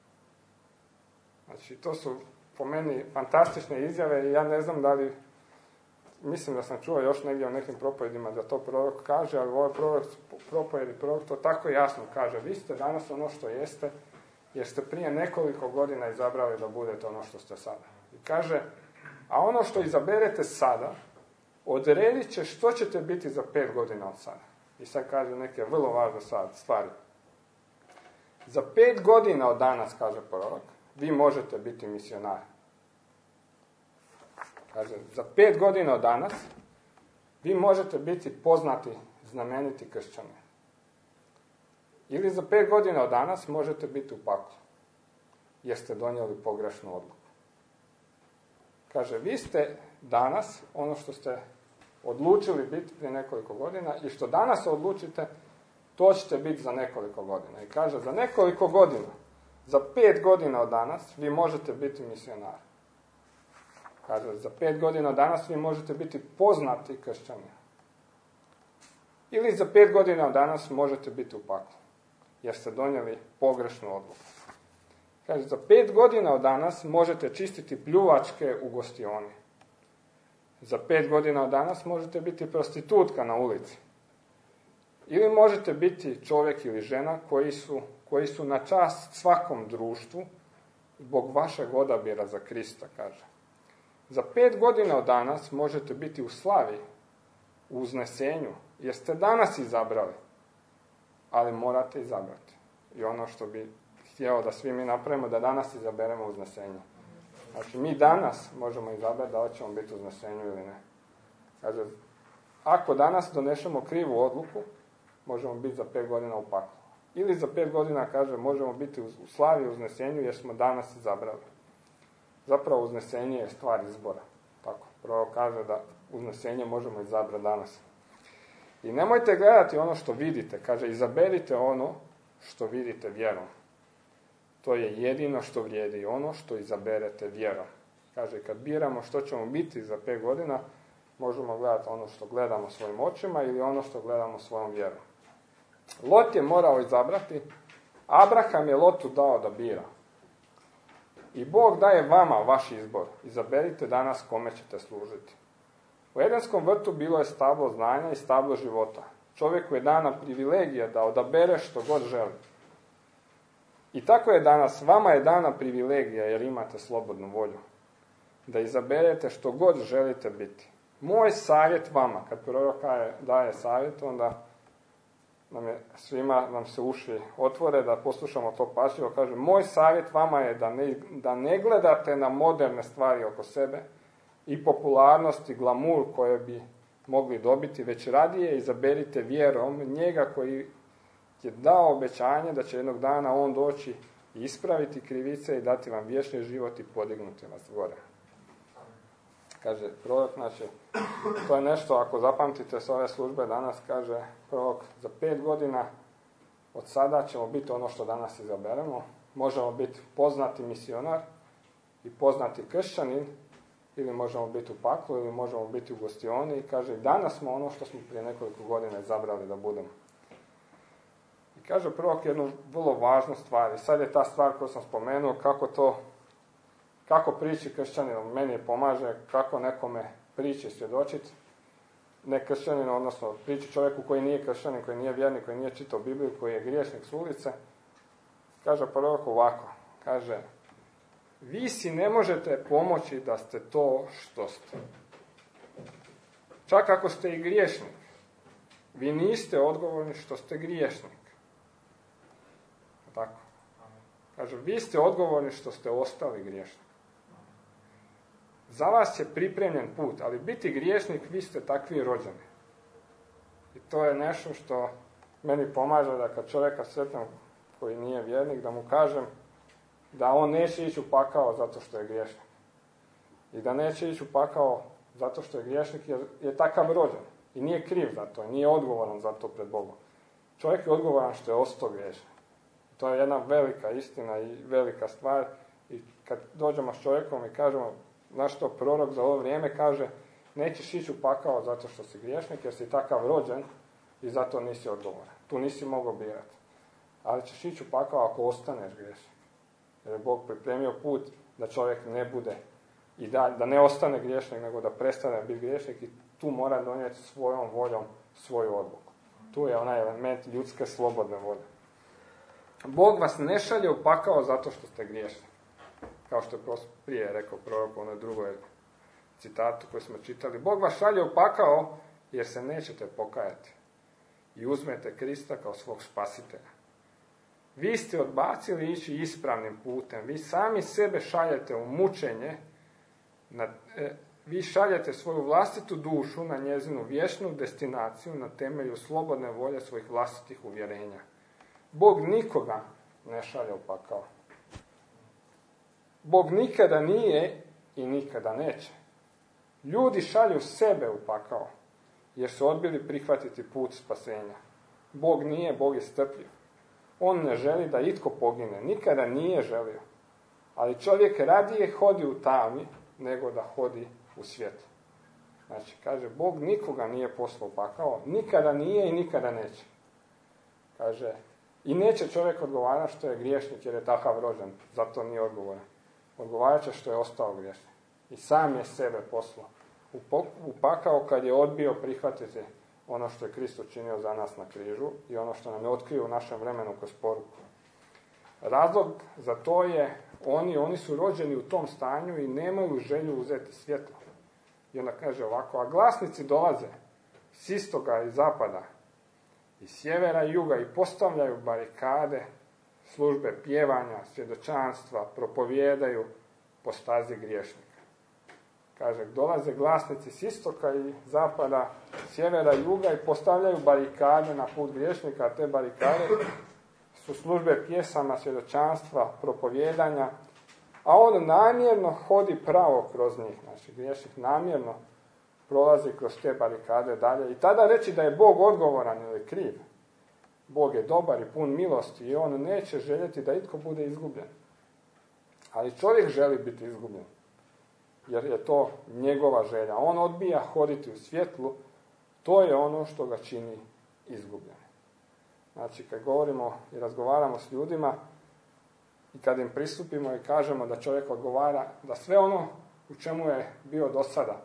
Znači, to su po meni fantastične izjave i ja ne znam da li, mislim da sam čuo još negdje u nekim propovedima da to prorok kaže, ali ovaj prorok to tako jasno kaže. Vi ste danas ono što jeste, jer ste prije nekoliko godina izabrali da budete ono što ste sada. I kaže, a ono što izaberete sada, odredit će što ćete biti za 5 godina od sada. I sad kaže neke vrlo važne stvari. Za 5 godina od danas, kaže prorok, vi možete biti misionari. Kaže, za 5 godina od danas vi možete biti poznati, znameniti kršćani. Ili za 5 godina od danas možete biti u paklu, jer ste donijeli pogrešnu odluku. Kaže, vi ste danas ono što ste odlučili biti prije nekoliko godina i što danas odlučite, to ćete biti za nekoliko godina. I kaže, za nekoliko godina, za 5 godina od danas, vi možete biti misionari. Kaže, za 5 godina od danas vi možete biti poznati kršćani. Ili za 5 godina od danas možete biti u paklu, jer ste donijeli pogrešnu odluku. Kaže, za 5 godina od danas možete čistiti pljuvačke u gostioni. Za 5 godina od danas možete biti prostitutka na ulici. Ili možete biti čovjek ili žena koji su na čast svakom društvu zbog vašeg odabira za Krista, kaže. Za 5 godina od danas možete biti u slavi, u uznesenju, jer ste danas izabrali, ali morate izabrati. I ono što bi htjeo da svi mi napravimo, da danas izaberemo uznesenje. Znači, mi danas možemo izabrati da li ćemo biti u uznesenju ili ne. Kaže, ako danas donešemo krivu odluku, možemo biti za 5 godina u paklu. Ili za 5 godina, kaže, možemo biti u slavi, u uznesenju, jer smo danas izabrali. Zapravo, uznesenje je stvar izbora. Tako, prvo kaže da uznesenje možemo izabrati danas. I nemojte gledati ono što vidite. Kaže, izaberite ono što vidite vjerom. To je jedino što vrijedi, ono što izaberete vjerom. Kaže, kad biramo što ćemo biti za 5 godina, možemo gledati ono što gledamo svojim očima ili ono što gledamo svojom vjerom. Lot je morao izabrati, Abraham je Lotu dao da bira. I Bog daje vama vaš izbor. Izaberite danas kome ćete služiti. U Edenskom vrtu bilo je stablo znanja i stablo života. Čovjeku je dana privilegija da odabere što god želi. I tako je danas, vama je dana privilegija jer imate slobodnu volju. Da izaberete što god želite biti. Moj savjet vama, kad prorok daje savjet, onda nam se uši otvore, da poslušamo to pažljivo. Kaže, moj savjet vama je da ne gledate na moderne stvari oko sebe i popularnost i glamur koje bi mogli dobiti, već radije izaberite vjerom njega koji je dao obećanje da će jednog dana on doći i ispraviti krivice i dati vam vječni život i podignuti vas gore. Kaže prorok, znači, to je nešto, ako zapamtite s ove službe danas, kaže prorok, za 5 godina od sada ćemo biti ono što danas izaberemo. Možemo biti poznati misionar i poznati kršćanin, ili možemo biti u paklu, ili možemo biti u gostioni. I kaže, danas smo ono što smo prije nekoliko godina izabrali da budemo. I kaže prorok jednu vrlo važnu stvar. I sad je ta stvar koju sam spomenuo, kako priči kršćaninu meni pomaže, kako nekome priči svjedočiti, ne kršćaninu, odnosno priči čovjeku koji nije kršćanin, koji nije vjernik, koji nije čitao Bibliju, koji je griješnik s ulice. Kaže prorok ovako, kaže, vi si ne možete pomoći da ste to što ste. Čak ako ste i griješnik, vi niste odgovorni što ste griješnik. Tako. Kaže, vi ste odgovorni što ste ostali griješni. Za vas je pripremljen put, ali biti griješnik, vi ste takvi rođeni. I to je nešto što meni pomaže da kad čovjeka sretnem koji nije vjernik, da mu kažem da on neće ići u pakao zato što je griješnik. I da neće ići u pakao zato što je griješnik jer je takav rođen. I nije kriv za to, nije odgovoran za to pred Bogom. Čovjek je odgovoran što je ostao griješnik. To je jedna velika istina i velika stvar. I kad dođemo s čovjekom i kažemo, znaš što prorok za ovo vrijeme kaže, nećeš ići u pakao zato što si griješnik jer si takav rođen i zato nisi odgovoran. Tu nisi mogao birati. Ali ćeš ići u pakao ako ostaneš griješnik. Jer je Bog pripremio put da čovjek ne bude i da ne ostane griješnik, nego da prestane biti griješnik i tu mora donijeti svojom voljom svoju odluku. Tu je onaj element ljudske slobodne volje. Bog vas ne šalje u pakao zato što ste griješni. Kao što je prije rekao prorok u onoj drugoj citatu koju smo čitali. Bog vas šalje u pakao jer se nećete pokajati i uzmete Krista kao svog spasitelja. Vi ste odbacili ići ispravnim putem. Vi sami sebe šaljete u mučenje. Vi šaljete svoju vlastitu dušu na njezinu vječnu destinaciju na temelju slobodne volje svojih vlastitih uvjerenja. Bog nikoga ne šalje u pakao. Bog nikada nije i nikada neće. Ljudi šalju sebe u pakao jer su odbili prihvatiti put spasenja. Bog nije, Bog je strpljiv. On ne želi da itko pogine, nikada nije želio. Ali čovjek radije hodi u tami nego da hodi u svijetu. Znači, kaže, Bog nikoga nije poslao u pakao, nikada nije i nikada neće. Kaže, i neće čovjek odgovarati što je griješnik jer je takav rođen, zato nije odgovoran. Odgovarat će što je ostao griješnik. I sam je sebe poslao u pakao kad je odbio prihvatiti ono što je Krist učinio za nas na križu i ono što nam je otkrio u našem vremenu kroz poruku. Razlog za to je oni su rođeni u tom stanju i nemaju želju uzeti svjetlo. I onda kaže ovako, a glasnici dolaze s istoga i zapada, iz sjevera i juga i postavljaju barikade, službe pjevanja, svjedočanstva, propovijedaju po stazi griješnika. Kaže, dolaze glasnici s istoka i zapada, sjevera i juga i postavljaju barikade na put griješnika, a te barikade su službe pjesama, svjedočanstva, propovijedanja, a on namjerno hodi pravo kroz njih. Znači, griješnik namjerno prolazi kroz te barikade dalje. I tada reći da je Bog odgovoran ili kriv. Bog je dobar i pun milosti i on neće željeti da itko bude izgubljen. Ali čovjek želi biti izgubljen. Jer je to njegova želja. On odbija hoditi u svjetlu, to je ono što ga čini izgubljen. Znači, kad govorimo i razgovaramo s ljudima i kad im pristupimo i kažemo da čovjek odgovara, da sve ono u čemu je bio do sada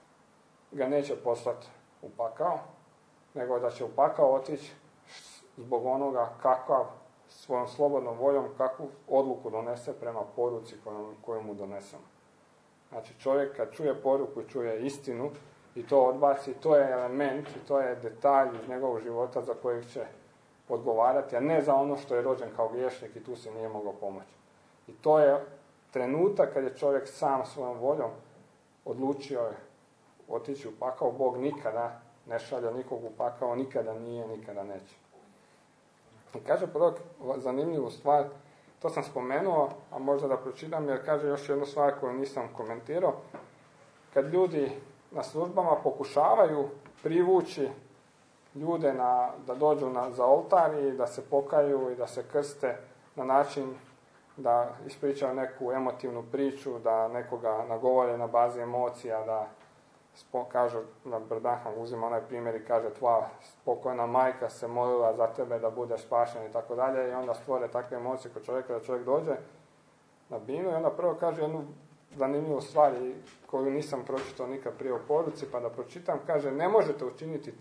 ga neće poslati u pakao, nego da će u pakao otići zbog onoga kakav svojom slobodnom voljom, kakvu odluku donese prema poruci koju mu donesemo. Znači, čovjek kad čuje poruku i čuje istinu i to odbaci, to je element i to je detalj iz njegovog života za kojeg će odgovarati, a ne za ono što je rođen kao griješnik i tu se nije mogao pomoći. I to je trenutak kad je čovjek sam svojom voljom odlučio otići u pakao. Bog nikada ne šalje nikog u pakao, nikada nije, nikada neće. I kaže prorok zanimljivu stvar, to sam spomenuo, a možda da pročitam, jer kaže još jednu stvar koju nisam komentirao. Kad ljudi na službama pokušavaju privući ljude da dođu za oltar i da se pokaju i da se krste na način da ispričaju neku emotivnu priču, da nekoga nagovore na bazi emocija, da kažu, na Brdanham uzima onaj primjer i kaže tvoja pokojna majka se molila za tebe da budeš spašen i tako dalje, i onda stvore takve emocije kod čovjeka da čovjek dođe na binu i onda prvo kaže jednu zanimljivu stvar koju nisam pročitao nikad prije u poruci, pa da pročitam, kaže ne možete učiniti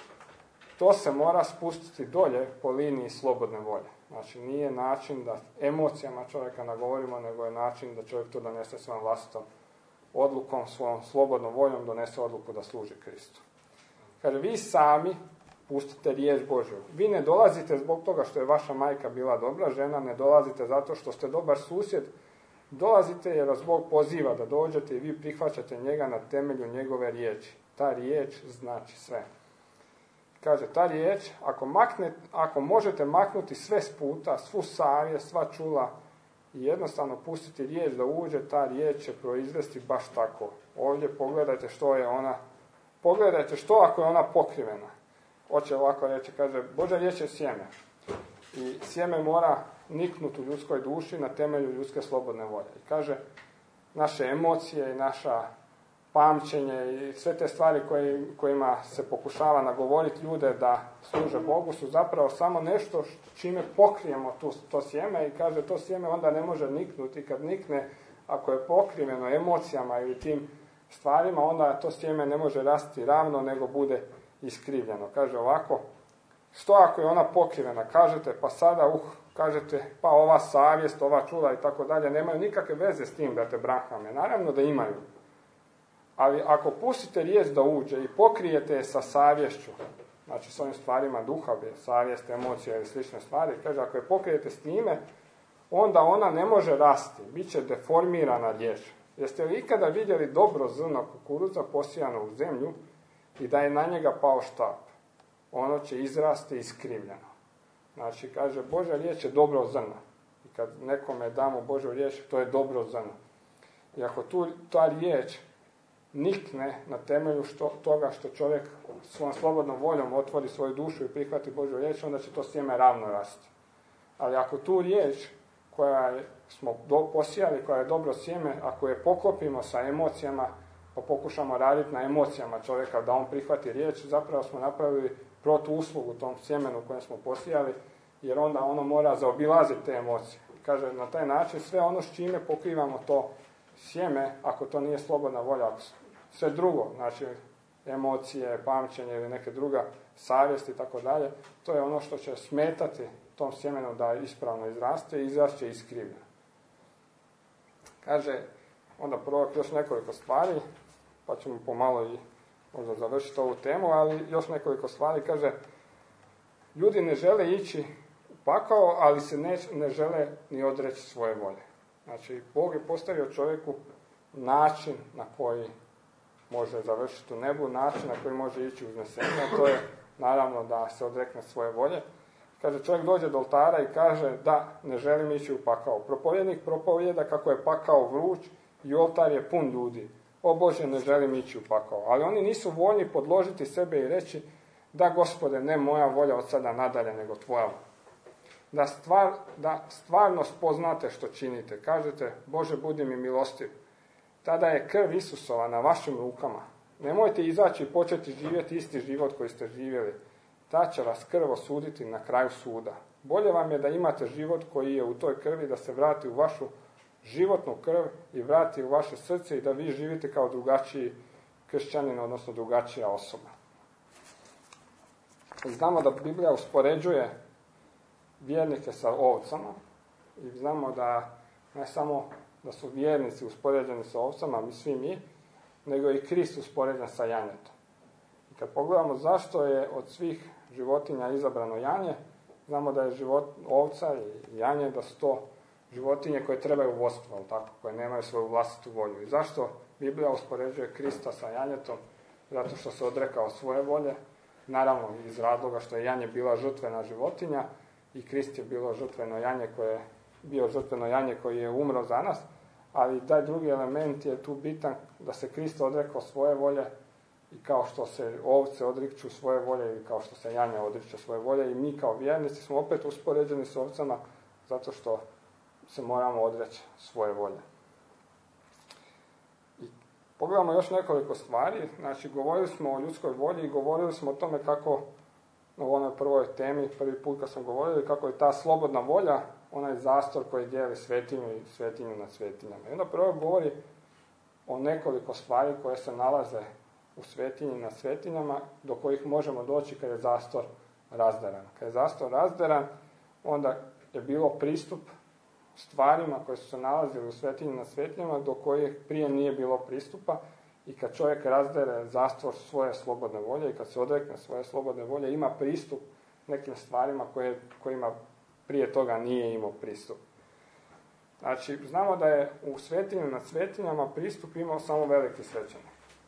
to se mora spustiti dolje po liniji slobodne volje. Znači nije način da emocijama čovjeka nagovorimo, nego je način da čovjek to donese svojom vlastitom odlukom, svojom slobodnom voljom donese odluku da služi Kristu. Kaže, vi sami pustite riječ Božju. Vi ne dolazite zbog toga što je vaša majka bila dobra žena, ne dolazite zato što ste dobar susjed, dolazite jer vas Bog poziva da dođete i vi prihvaćate njega na temelju njegove riječi. Ta riječ znači sve. Kaže, ta riječ, ako možete maknuti sve s puta, svu savjest, sva čula i jednostavno pustiti riječ da uđe, ta riječ će proizvesti baš tako. Ovdje pogledajte što je ona, pogledajte što ako je ona pokrivena. Hoće ovako reći, kaže, Božja riječ je sjeme. I sjeme mora niknuti u ljudskoj duši na temelju ljudske slobodne volje. I kaže, naše emocije i naša pamćenje i sve te stvari kojima se pokušava nagovoriti ljude da služe Bogu su zapravo samo nešto čime pokrijemo to sjeme, i kaže to sjeme onda ne može niknuti. Kad nikne, ako je pokriveno emocijama ili tim stvarima, onda to sjeme ne može rasti ravno, nego bude iskrivljeno. Kaže ovako, što ako je ona pokrivena? Kažete, pa sada, kažete, pa ova savjest, ova čula i tako dalje, nemaju nikakve veze s tim, brate Branhame. Naravno da imaju. Ali ako pustite riječ da uđe i pokrijete je sa savješću, znači s ovim stvarima duha, savjest, emocija ili slične stvari, kaže, ako je pokrijete s time, onda ona ne može rasti, bit će deformirana riječ. Jeste li ikada vidjeli dobro zrno kukuruza posijano u zemlju i da je na njega pao štap? Ono će izrasti iskrivljeno. Znači, kaže, Božja riječ je dobro zrno. I kad nekome damo Božju riječ, to je dobro zrno. I ako ta riječ nikne na temelju toga što čovjek svojom slobodnom voljom otvori svoju dušu i prihvati Božju riječ, onda će to sjeme ravno rasti. Ali ako tu riječ koja smo posijali, koja je dobro sjeme, ako je poklopimo sa emocijama, pa pokušamo raditi na emocijama čovjeka da on prihvati riječ, zapravo smo napravili protuuslugu tom sjemenu kojem smo posijali, jer onda ono mora zaobilaziti te emocije. Kaže, na taj način sve ono s čime pokrivamo to sjeme, ako to nije slobodna volja, sve drugo, znači emocije, pamćenje ili neke druga, savjest i tako dalje, to je ono što će smetati tom sjemenu da ispravno izraste i izrašće iskrivljeno. Kaže, onda prorok još nekoliko stvari, pa ćemo pomalo i možda završiti ovu temu, ali još nekoliko stvari. Kaže, ljudi ne žele ići u pakao, ali se ne žele ni odreći svoje volje. Znači, Bog je postavio čovjeku način na koji može završiti u nebu, način na koji može ići uznesenje, a to je naravno da se odrekne svoje volje. Kaže, čovjek dođe do oltara i kaže, da, ne želim ići u pakao. Propovjednik propovjeda kako je pakao vruć i oltar je pun ljudi. O Bože, ne želim ići u pakao. Ali oni nisu voljni podložiti sebe i reći, da Gospode, ne moja volja od sada nadalje, nego tvoja volja. Da stvarno spoznate što činite. Kažete, Bože, budi mi milostiv. Tada je krv Isusova na vašim rukama. Nemojte izaći i početi živjeti isti život koji ste živjeli. Ta će vas krv osuditi na kraju suda. Bolje vam je da imate život koji je u toj krvi, da se vrati u vašu životnu krv i vrati u vaše srce i da vi živite kao drugačiji kršćanin, odnosno drugačija osoba. Znamo da Biblija uspoređuje vjernike sa ovcama i znamo da ne samo da su vjernici uspoređeni sa ovcama, svi mi, nego i Krist uspoređen sa janjetom. I kad pogledamo zašto je od svih životinja izabrano janje, znamo da je ovca i janje, da su to životinje koje trebaju vodstvo, tako, koje nemaju svoju vlastitu volju. I zašto Biblija uspoređuje Krista sa janjetom? Zato što se odrekao svoje volje, naravno iz razloga što je janje bila žrtvena životinja, i Krist je bio žrtveno janje koji je umro za nas, ali taj drugi element je tu bitan, da se Krist odrekao svoje volje i kao što se ovce odriču svoje volje ili kao što se janje odriče svoje volje, i mi kao vjernici smo opet uspoređeni s ovcama zato što se moramo odreći svoje volje. I pogledamo još nekoliko stvari. Znači, govorili smo o ljudskoj volji i govorili smo o tome kako u onoj prvoj temi, prvi put kad smo govorili, kako je ta slobodna volja onaj zastor koji dijeli svetinju i svetinju nad svetinjama. I onda prvo govori o nekoliko stvari koje se nalaze u svetinji nad svetinjama, do kojih možemo doći kad je zastor razderan. Kad je zastor razderan, onda je bilo pristup stvarima koje su se nalazili u svetinji nad svetinjama, do kojih prije nije bilo pristupa, i kad čovjek razdere zastor svoje slobodne volje i kad se odrekne svoje slobodne volje, ima pristup nekim stvarima kojima prije toga nije imao pristup. Znači, znamo da je u svetinju nad svetinjama pristup imao samo veliki svećenik.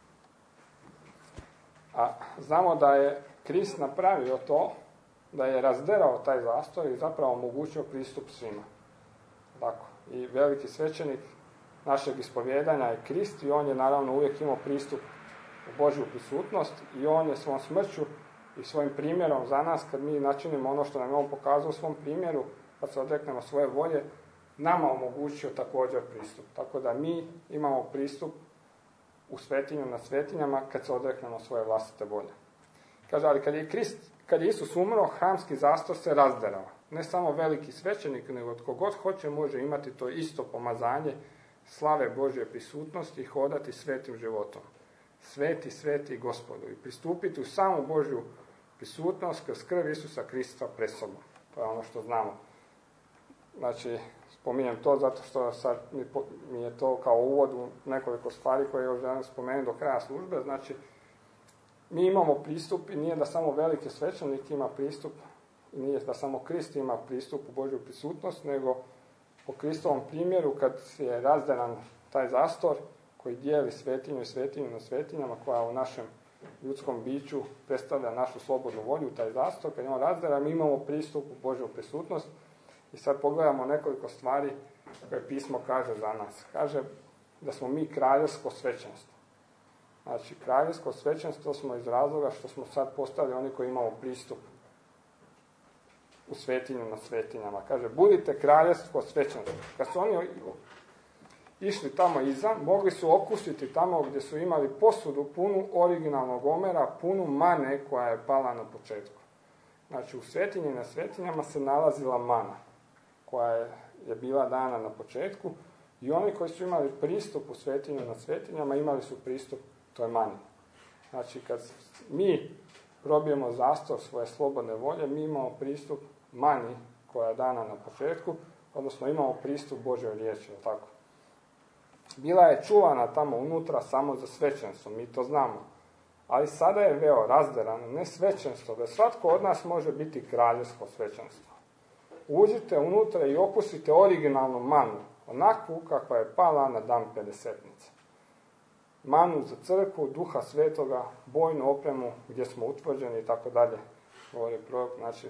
A znamo da je Krist napravio to, da je razderao taj zastor i zapravo omogućio pristup svima. Tako. I veliki svećenik našeg ispovjedanja je Krist, i on je naravno uvijek imao pristup u Božju prisutnost, i on je svom smrću i svojim primjerom za nas, kad mi načinimo ono što nam je on pokazao u svom primjeru, kad se odreknemo svoje volje, nama omogućio također pristup. Tako da mi imamo pristup u svetinju nad svetinjama kad se odreknemo svoje vlastite volje. Kaže, ali kad je Isus umro, hramski zastor se razderao. Ne samo veliki svećenik, nego tko god hoće može imati to isto pomazanje slave Božje prisutnosti i hodati svetim životom. Sveti, sveti Gospodu, i pristupiti u samu Božju prisutnost kroz krv Isusa Krista pred sobom. To je ono što znamo. Znači, spominjem to zato što sad mi je to kao uvod u nekoliko stvari koje još želim spomenuti do kraja službe. Znači, mi imamo pristup, i nije da samo veliki svećenik ima pristup, i nije da samo Krist ima pristup u Božju prisutnost, nego po Kristovom primjeru, kad je razderan taj zastor koji dijeli svetinju i svetinju na svetinjama, koja u našem ljudskom biću predstavlja našu slobodnu volju, taj zastor, kad je on razderan, mi imamo pristup u Božju prisutnost. I sad pogledamo nekoliko stvari koje pismo kaže za nas. Kaže da smo mi kraljevsko svećenstvo. Znači, kraljevsko svećenstvo smo iz razloga što smo sad postali oni koji imamo pristup u svetinju nad svetinjama. Kaže, budite kraljevsko svećenstvo. Kad su oni išli tamo iza, mogli su okusiti tamo gdje su imali posudu punu originalnog omera, punu mane koja je pala na početku. Znači, u svetinji nad svetinjama se nalazila mana koja je bila dana na početku, i oni koji su imali pristup u svetinju nad svetinjama imali su pristup toj mani. Znači, kad mi probijemo zastor svoje slobodne volje, mi imamo pristup mani koja je dana na početku, odnosno imamo pristup Božjoj riječi, tako. Bila je čuvana tamo unutra samo za svećenstvo, mi to znamo. Ali sada je veo razderan, ne svećenstvo, već svatko od nas može biti kraljevsko svećenstvo. Uđite unutra i okusite originalnu manu, onakvu kakva je pala na dan Pedesetnice. Manu za crkvu, Duha Svetoga, bojnu opremu gdje smo utvrđeni i tako dalje. Govori prorok, znači,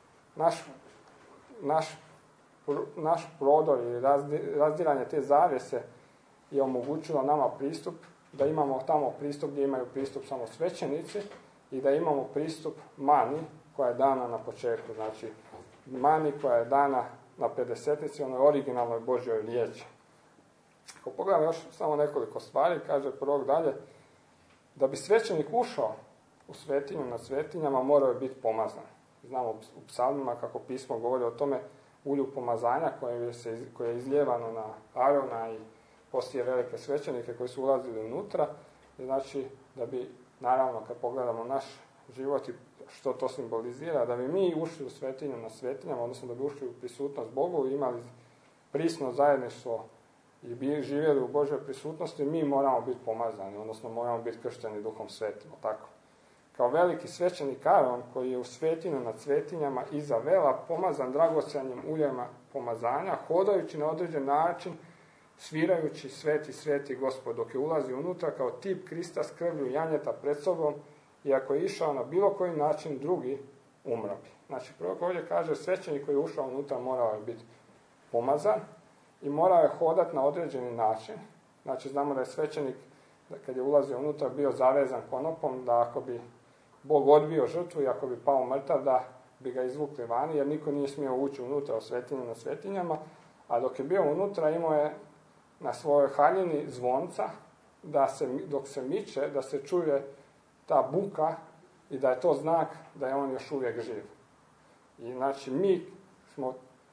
naš prodor ili razdiranje te zavjese je omogućilo nama pristup, da imamo tamo pristup gdje imaju pristup samo svećenici, i da imamo pristup mani koja je dana na početku. Znači, mani koja je dana na Pedesetnici, onoj originalnoj Božjoj riječi. Ako pogledamo još samo nekoliko stvari, kaže prorok dalje, da bi svećenik ušao u svetinju nad svetinjama, morao je biti pomazan. Znamo u psalmima kako pismo govori o tome ulju pomazanja koje je izljevano na Arona i poslije velike svećenike koji su ulazili unutra. Znači, da bi, naravno, kad pogledamo naš život i što to simbolizira, da bi mi ušli u svetinju nad svetinjama, odnosno da bi ušli u prisutnost Bogu i imali prisno zajedništvo i živjeli u Božoj prisutnosti, mi moramo biti pomazani, odnosno moramo biti kršteni Duhom Svetim, tako. Kao veliki svećenik Aron, koji je u svetinju nad svetinjama iza vela pomazan dragocjenim uljima pomazanja, hodajući na određen način, svirajući sveti, sveti Gospod, dok je ulazi unutra kao tip Krista s krvlju janjeta pred sobom, i ako je išao na bilo koji način drugi, umro bi. Znači, prorok ovdje kaže, svećenik koji je ušao unutra morao je biti pomazan i morao je hodati na određeni način. Znači, znamo da je svećenik, kad je ulazio unutra, bio zavezan konopom, da ako bi Bog odbio žrtvu i ako bi pao mrtav, da bi ga izvukli vani, jer niko nije smio ući unutra u svetinju na svetinjama, a dok je bio unutra, imao je na svojoj haljini zvonca, dok se miče, da se čuje ta buka i da je to znak da je on još uvijek živ. I znači, mi smo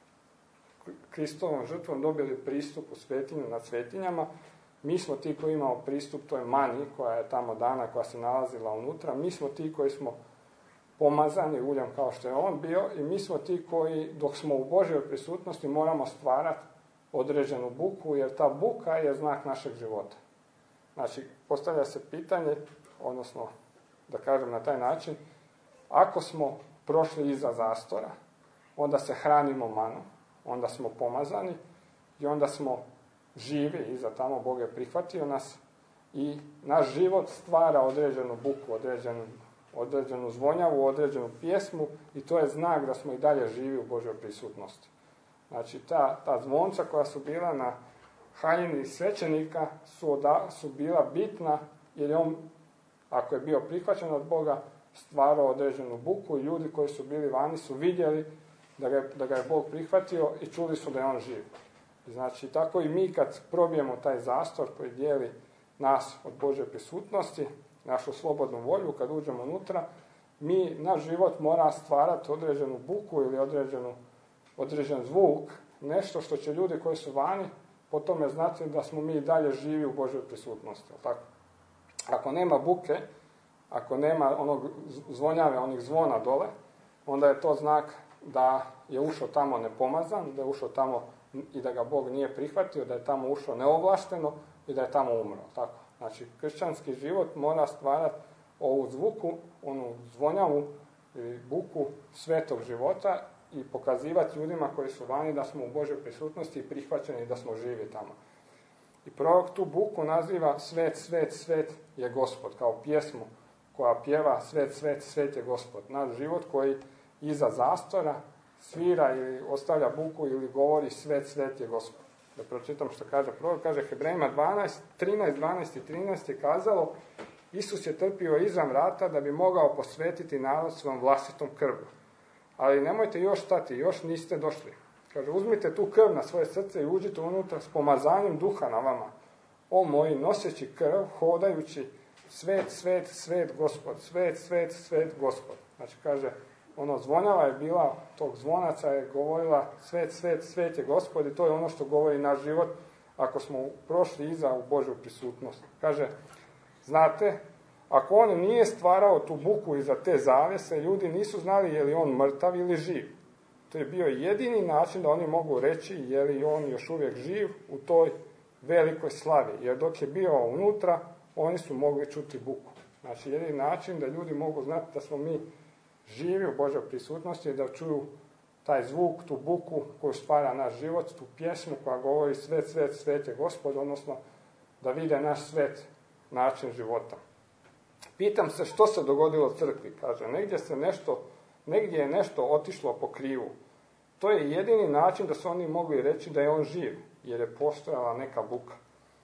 Kristovom žrtvom dobili pristup u svetinju nad svetinjama. Mi smo ti koji imamo pristup toj mani koja je tamo dana, koja se nalazila unutra. Mi smo ti koji smo pomazani uljem kao što je on bio i mi smo ti koji, dok smo u Božjoj prisutnosti, moramo stvarati određenu buku, jer ta buka je znak našeg života. Znači, postavlja se pitanje, odnosno, da kažem na taj način, ako smo prošli iza zastora, onda se hranimo manom, onda smo pomazani i onda smo živi iza tamo, Bog je prihvatio nas i naš život stvara određenu buku, određenu zvonjavu, određenu pjesmu i to je znak da smo i dalje živi u Božjoj prisutnosti. Znači, ta zvonca koja su bila na haljini svećenika su bila bitna, jer je on, ako je bio prihvaćen od Boga, stvarao određenu buku i ljudi koji su bili vani su vidjeli da ga je Bog prihvatio i čuli su da je on živ. Znači, tako i mi kad probijemo taj zastor koji dijeli nas od Božje prisutnosti, našu slobodnu volju, kad uđemo unutra, naš život mora stvarati određenu buku ili određen zvuk, nešto što će ljudi koji su vani po tome znati da smo mi dalje živi u Božjoj prisutnosti. Tako? Ako nema buke, ako nema onog zvonjave, onih zvona dole, onda je to znak da je ušao tamo nepomazan, da je ušao tamo i da ga Bog nije prihvatio, da je tamo ušao neovlašteno i da je tamo umro. Tako? Znači, kršćanski život mora stvarati ovu zvuku, onu zvonjavu ili buku svetog života i pokazivati ljudima koji su vani da smo u Božoj prisutnosti i prihvaćeni i da smo živi tamo. I prorok tu buku naziva svet, svet, svet je Gospod, kao pjesmu koja pjeva svet, svet, svet je Gospod. Naš život koji iza zastora svira ili ostavlja buku ili govori svet, svet je Gospod. Da pročitam što kaže prorok, kaže Hebrejima 13, 12 i 13 je kazalo: Isus je trpio izvan rata da bi mogao posvetiti narod svom vlastitom krvlju. Ali nemojte još stati, još niste došli. Kaže, uzmite tu krv na svoje srce i uđite unutra s pomazanjem duha na vama. O moji, noseći krv, hodajući, svet, svet, svet Gospod, svet, svet, svet Gospod. Znači, kaže, zvonjava je bila, tog zvonaca je govorila svet, svet, svet je Gospod i to je ono što govori naš život ako smo prošli iza u Božju prisutnost. Kaže, znate, ako on nije stvarao tu buku iza te zavese, ljudi nisu znali je li on mrtav ili živ. To je bio jedini način da oni mogu reći je li on još uvijek živ u toj velikoj slavi. Jer dok je bio unutra, oni su mogli čuti buku. Znači, jedini način da ljudi mogu znati da smo mi živi u Božoj prisutnosti je da čuju taj zvuk, tu buku koju stvara naš život, tu pjesmu koja govori svet, svet, svet je Gospod, odnosno da vide naš svet način života. Pitam se što se dogodilo crkvi, kaže, negdje je nešto otišlo po krivu. To je jedini način da su oni mogli reći da je on živ, jer je postojala neka buka.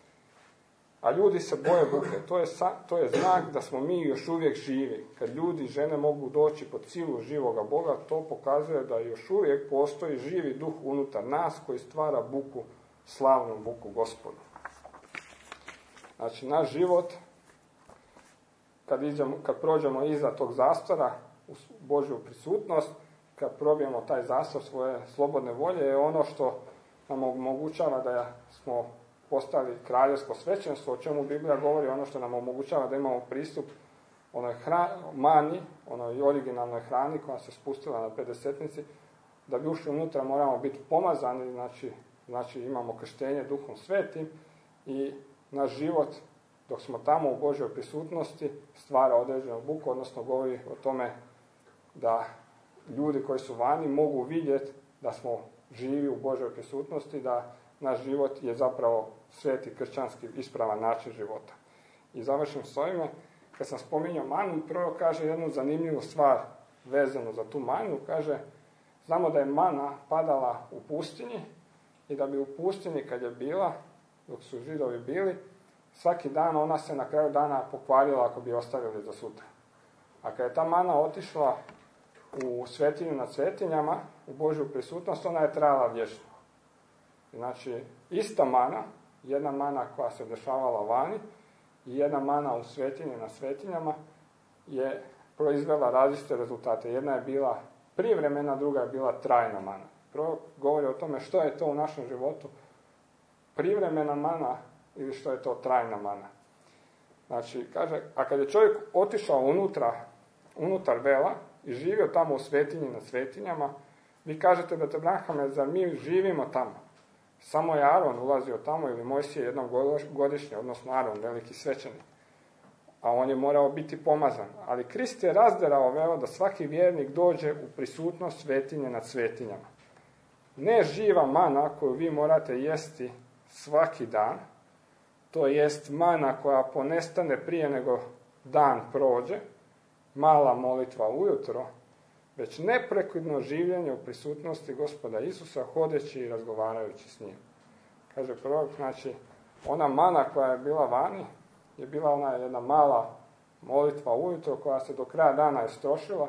A ljudi se boje buke. To je znak da smo mi još uvijek živi. Kad ljudi i žene mogu doći pod silu živoga Boga, to pokazuje da još uvijek postoji živi duh unutar nas koji stvara buku, slavnu buku Gospodu. Znači, naš život, kad prođemo iza tog zastora u Božju prisutnost, kad probijemo taj zastor svoje slobodne volje, je ono što nam omogućava da smo postali kraljevsko svećenstvo, o čemu Biblija govori, ono što nam omogućava da imamo pristup onoj mani, onoj originalnoj hrani koja se spustila na Pedesetnici. Da bi ušli unutra moramo biti pomazani, znači imamo krštenje Duhom Svetim i naš život dok smo tamo u Božjoj prisutnosti stvara određenu buku, odnosno govori o tome da ljudi koji su vani mogu vidjeti da smo živi u Božjoj prisutnosti, da naš život je zapravo sveti kršćanski ispravan način života. I završim s ovime, kad sam spominjao manu, prvo kaže jednu zanimljivu stvar vezano za tu manu, kaže, znamo da je mana padala u pustinji i da bi u pustinji kad je bila, dok su Židovi bili, svaki dan ona se na kraju dana pokvarila ako bi ostavili za sutra. A kad je ta mana otišla u svetinju nad svetinjama, u Božju prisutnost, ona je trajala vječno. Znači, ista mana, jedna mana koja se dešavala vani i jedna mana u svetinji nad svetinjama je proizvela različite rezultate. Jedna je bila privremena, druga je bila trajna mana. Prvo govori o tome što je to u našem životu privremena mana ili što je to trajna mana. Znači, kaže, a kad je čovjek otišao unutar vela i živio tamo u svetinji nad svetinjama, vi kažete da Abrahame, zar mi živimo tamo? Samo je Aron ulazio tamo ili Mojsije jednom godišnje, odnosno Aron, veliki svećenik. A on je morao biti pomazan. Ali Krist je razderao velo da svaki vjernik dođe u prisutnost svetinje nad svetinjama. Ne živa mana koju vi morate jesti svaki dan, to jest mana koja ponestane prije nego dan prođe, mala molitva ujutro, već neprekidno življenje u prisutnosti Gospoda Isusa, hodeći i razgovarajući s njim. Kaže prorok, znači, ona mana koja je bila vani, je bila ona jedna mala molitva ujutro koja se do kraja dana istrošila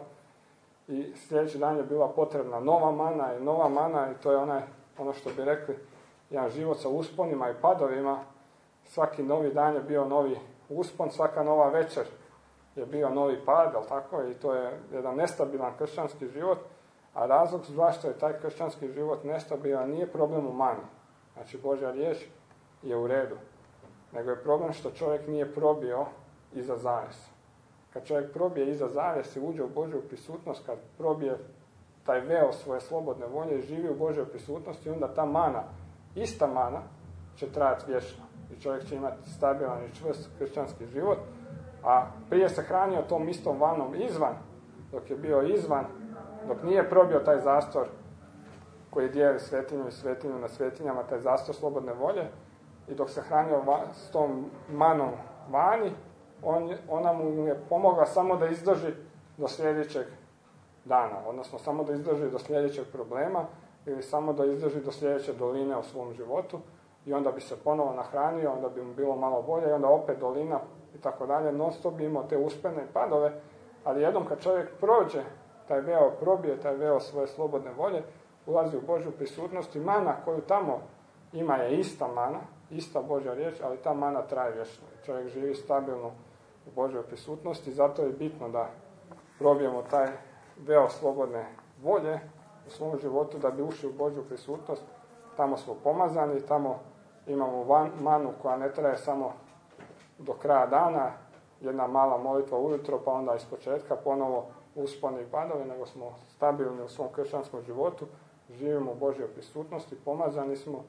i sljedeći dan je bila potrebna nova mana i to je ono što bi rekli, jedan život sa usponima i padovima. Svaki novi dan je bio novi uspon, svaka nova večer je bio novi pad, ali tako, i to je jedan nestabilan kršćanski život, a razlog zašto je taj kršćanski život nestabilan nije problem u mani. Znači, Božja riječ je u redu, nego je problem što čovjek nije probio iza zavjesa. Kad čovjek probije iza zavjesa i uđe u Božju prisutnost, kad probije taj veo svoje slobodne volje i živi u Božjoj prisutnosti, onda ta mana, ista mana, će trajati vječno. I čovjek će imati stabilan i čvrst kršćanski život, a prije se hranio tom istom vanom izvan, dok je bio izvan, dok nije probio taj zastor koji dijeli svetinju i svetinju na svetinjama, taj zastor slobodne volje, i dok se hranio s tom manom vani, ona mu je pomogla samo da izdrži do sljedećeg dana, odnosno samo da izdrži do sljedećeg problema ili samo da izdrži do sljedeće doline u svom životu, i onda bi se ponovo nahranio, onda bi mu bilo malo bolje i onda opet dolina i tako dalje. Non stop bi imao te uspone i padove, ali jednom kad čovjek prođe taj veo, probije taj veo svoje slobodne volje, ulazi u Božju prisutnost i mana koju tamo ima je ista mana, ista Božja riječ, ali ta mana traje vječno. Čovjek živi stabilno u Božjoj prisutnosti, zato je bitno da probijemo taj veo slobodne volje u svom životu da bi ušli u Božju prisutnost. Tamo smo pomazani, tamo imamo manu koja ne traje samo do kraja dana, jedna mala molitva ujutro, pa onda ispočetka ponovo usponi i padovi, nego smo stabilni u svom kršćanskom životu, živimo u Božjoj prisutnosti, pomazani smo,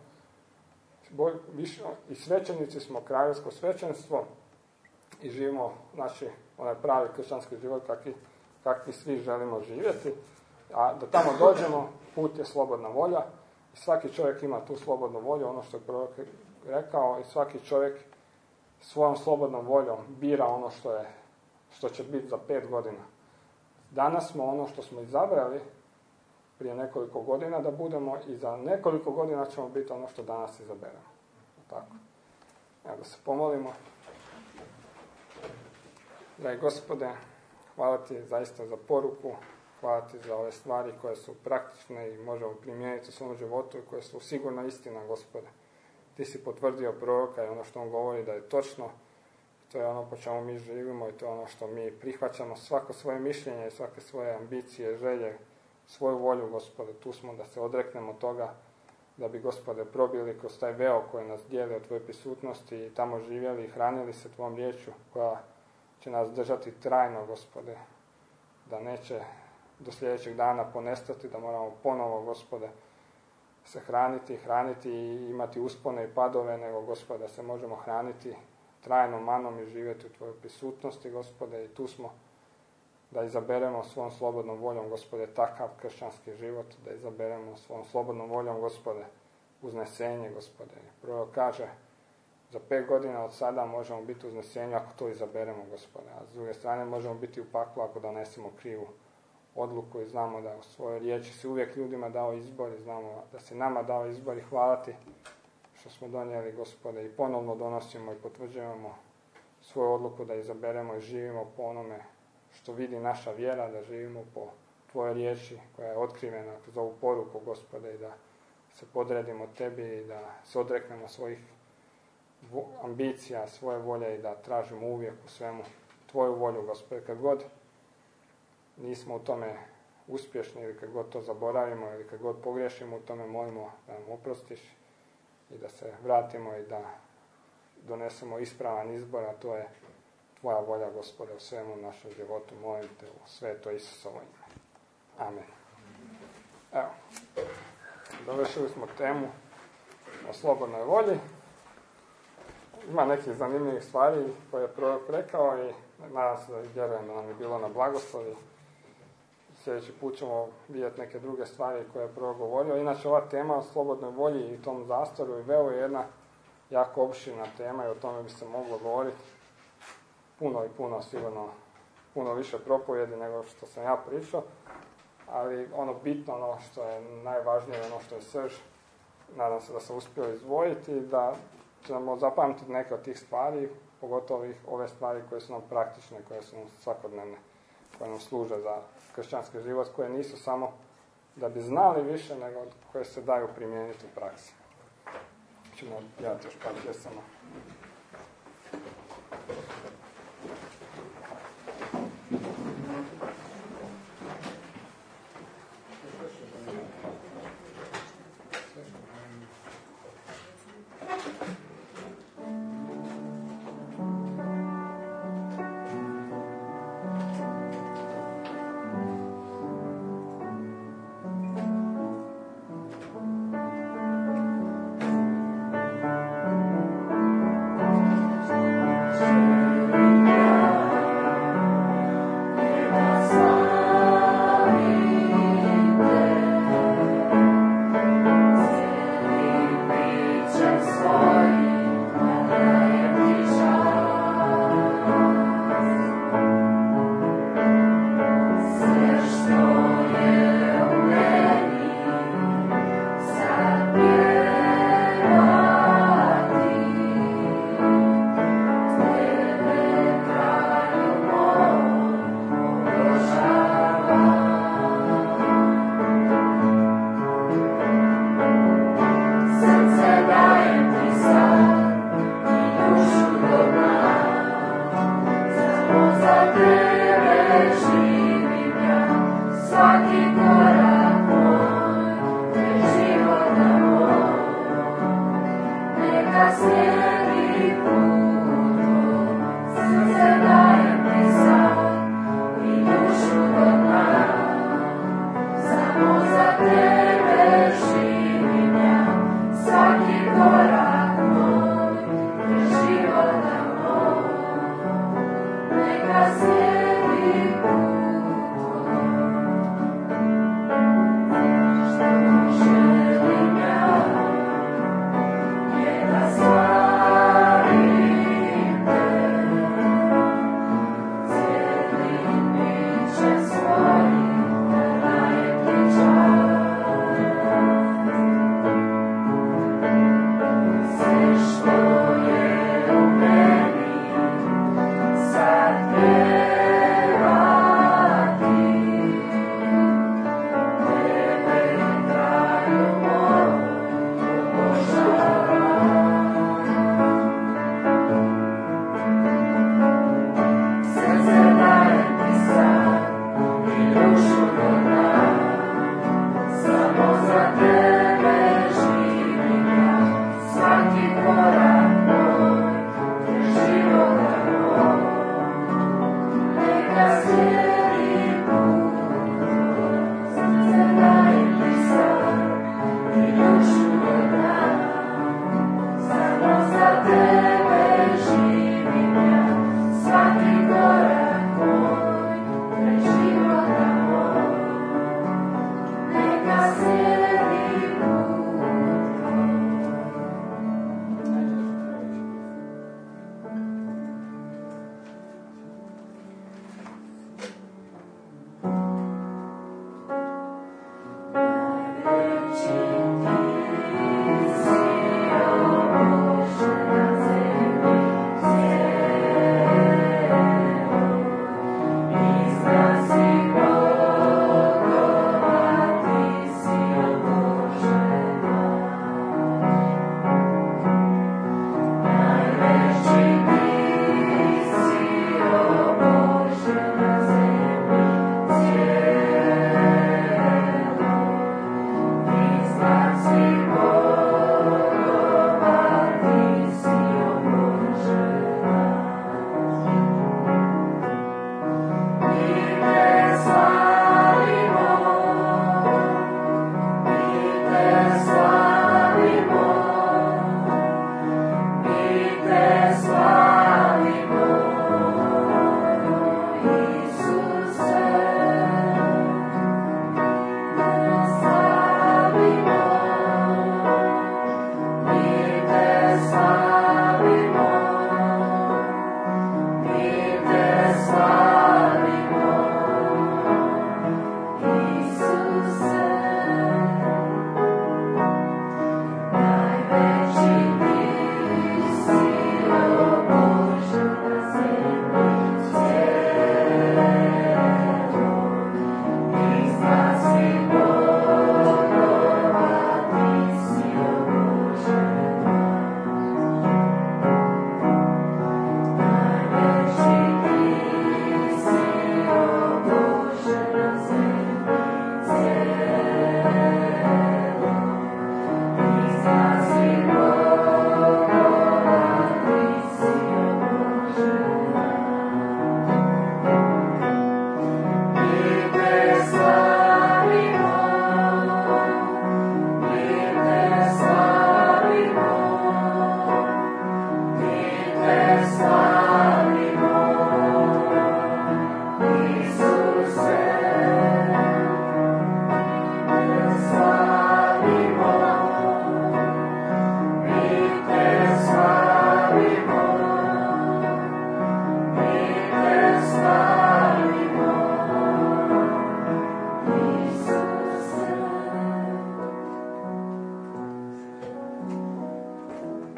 i svećenici smo, kraljevsko svećenstvo, i živimo, znači, onaj pravi kršćanski život kakvi svi želimo živjeti. A da tamo dođemo, put je slobodna volja, i svaki čovjek ima tu slobodnu volju, ono što je prorok rekao, i svaki čovjek svojom slobodnom voljom bira ono što će biti za 5 godina. Danas smo ono što smo izabrali prije nekoliko godina da budemo, i za nekoliko godina ćemo biti ono što danas izaberemo. Tako. Evo da se pomolimo. Dragi Gospode, hvala ti zaista za poruku, hvala ti za ove stvari koje su praktične i možemo primijeniti u svom životu i koje su sigurna istina, Gospode. Ti si potvrdio proroka i ono što on govori da je točno. To je ono po čemu mi živimo i to je ono što mi prihvaćamo, svako svoje mišljenje i svake svoje ambicije, želje, svoju volju, Gospode. Tu smo da se odreknemo toga, da bi, Gospode, probili kroz taj veo koji nas dijeli od tvoje prisutnosti i tamo živjeli i hranili se tvojom riječju koja će nas držati trajno, Gospode, da neće do sljedećeg dana ponestati, da moramo ponovo, Gospode, se hraniti i imati uspone i padove, nego, Gospode, da se možemo hraniti trajnom manom i živjeti u tvojoj prisutnosti, Gospode, i tu smo da izaberemo svojom slobodnom voljom, Gospode, takav kršćanski život, da izaberemo svojom slobodnom voljom, Gospode, uznesenje, Gospode. Prvo kaže, za 5 godina od sada možemo biti uznesenju ako to izaberemo, Gospode, a s druge strane možemo biti u paklu ako donesemo krivu odluku i znamo da u svojoj riječi si uvijek ljudima dao izbor i znamo da si nama dao izbor i hvala ti što smo donijeli, Gospode, i ponovno donosimo i potvrđujemo svoju odluku da izaberemo i živimo po onome što vidi naša vjera, da živimo po tvojoj riječi koja je otkrivena kroz ovu poruku, Gospode, i da se podredimo tebi i da se odreknemo svojih ambicija, svoje volje i da tražimo uvijek u svemu tvoju volju, Gospode. Kad god nismo u tome uspješni ili kad god to zaboravimo ili kad god pogriješimo u tome, molimo da nam oprostiš i da se vratimo i da donesemo ispravan izbor, a to je tvoja volja, Gospode, u svemu našem životu. Molim te u sveto Isusovo ime. Amen. Evo, dovršili smo temu o slobodnoj volji. Ima nekih zanimljivih stvari koje je prorok rekao i nadam se da vjerujem da nam je bilo na blagoslovi. Sljedeći put ćemo vidjeti neke druge stvari koje je prorok govorio. Inače, ova tema o slobodnoj volji i tom zastoru i veu je jedna jako opširna tema i o tome bi se moglo govoriti puno, sigurno puno više propovjedi nego što sam ja pričao, ali ono bitno, ono što je najvažnije, ono što je srž, nadam se da sam uspio izdvojiti i da ćemo zapamtiti neke od tih stvari, pogotovo ove stvari koje su nam praktične, koje su nam svakodnevne, koje nam služe za kršćanski život, koje nisu samo da bi znali više, nego koje se daju primijeniti u praksi. Ćemo pjevati još par pjesama.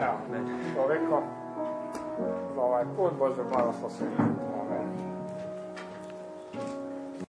Evo, toliko za ovaj put. Bože blagoslov svima.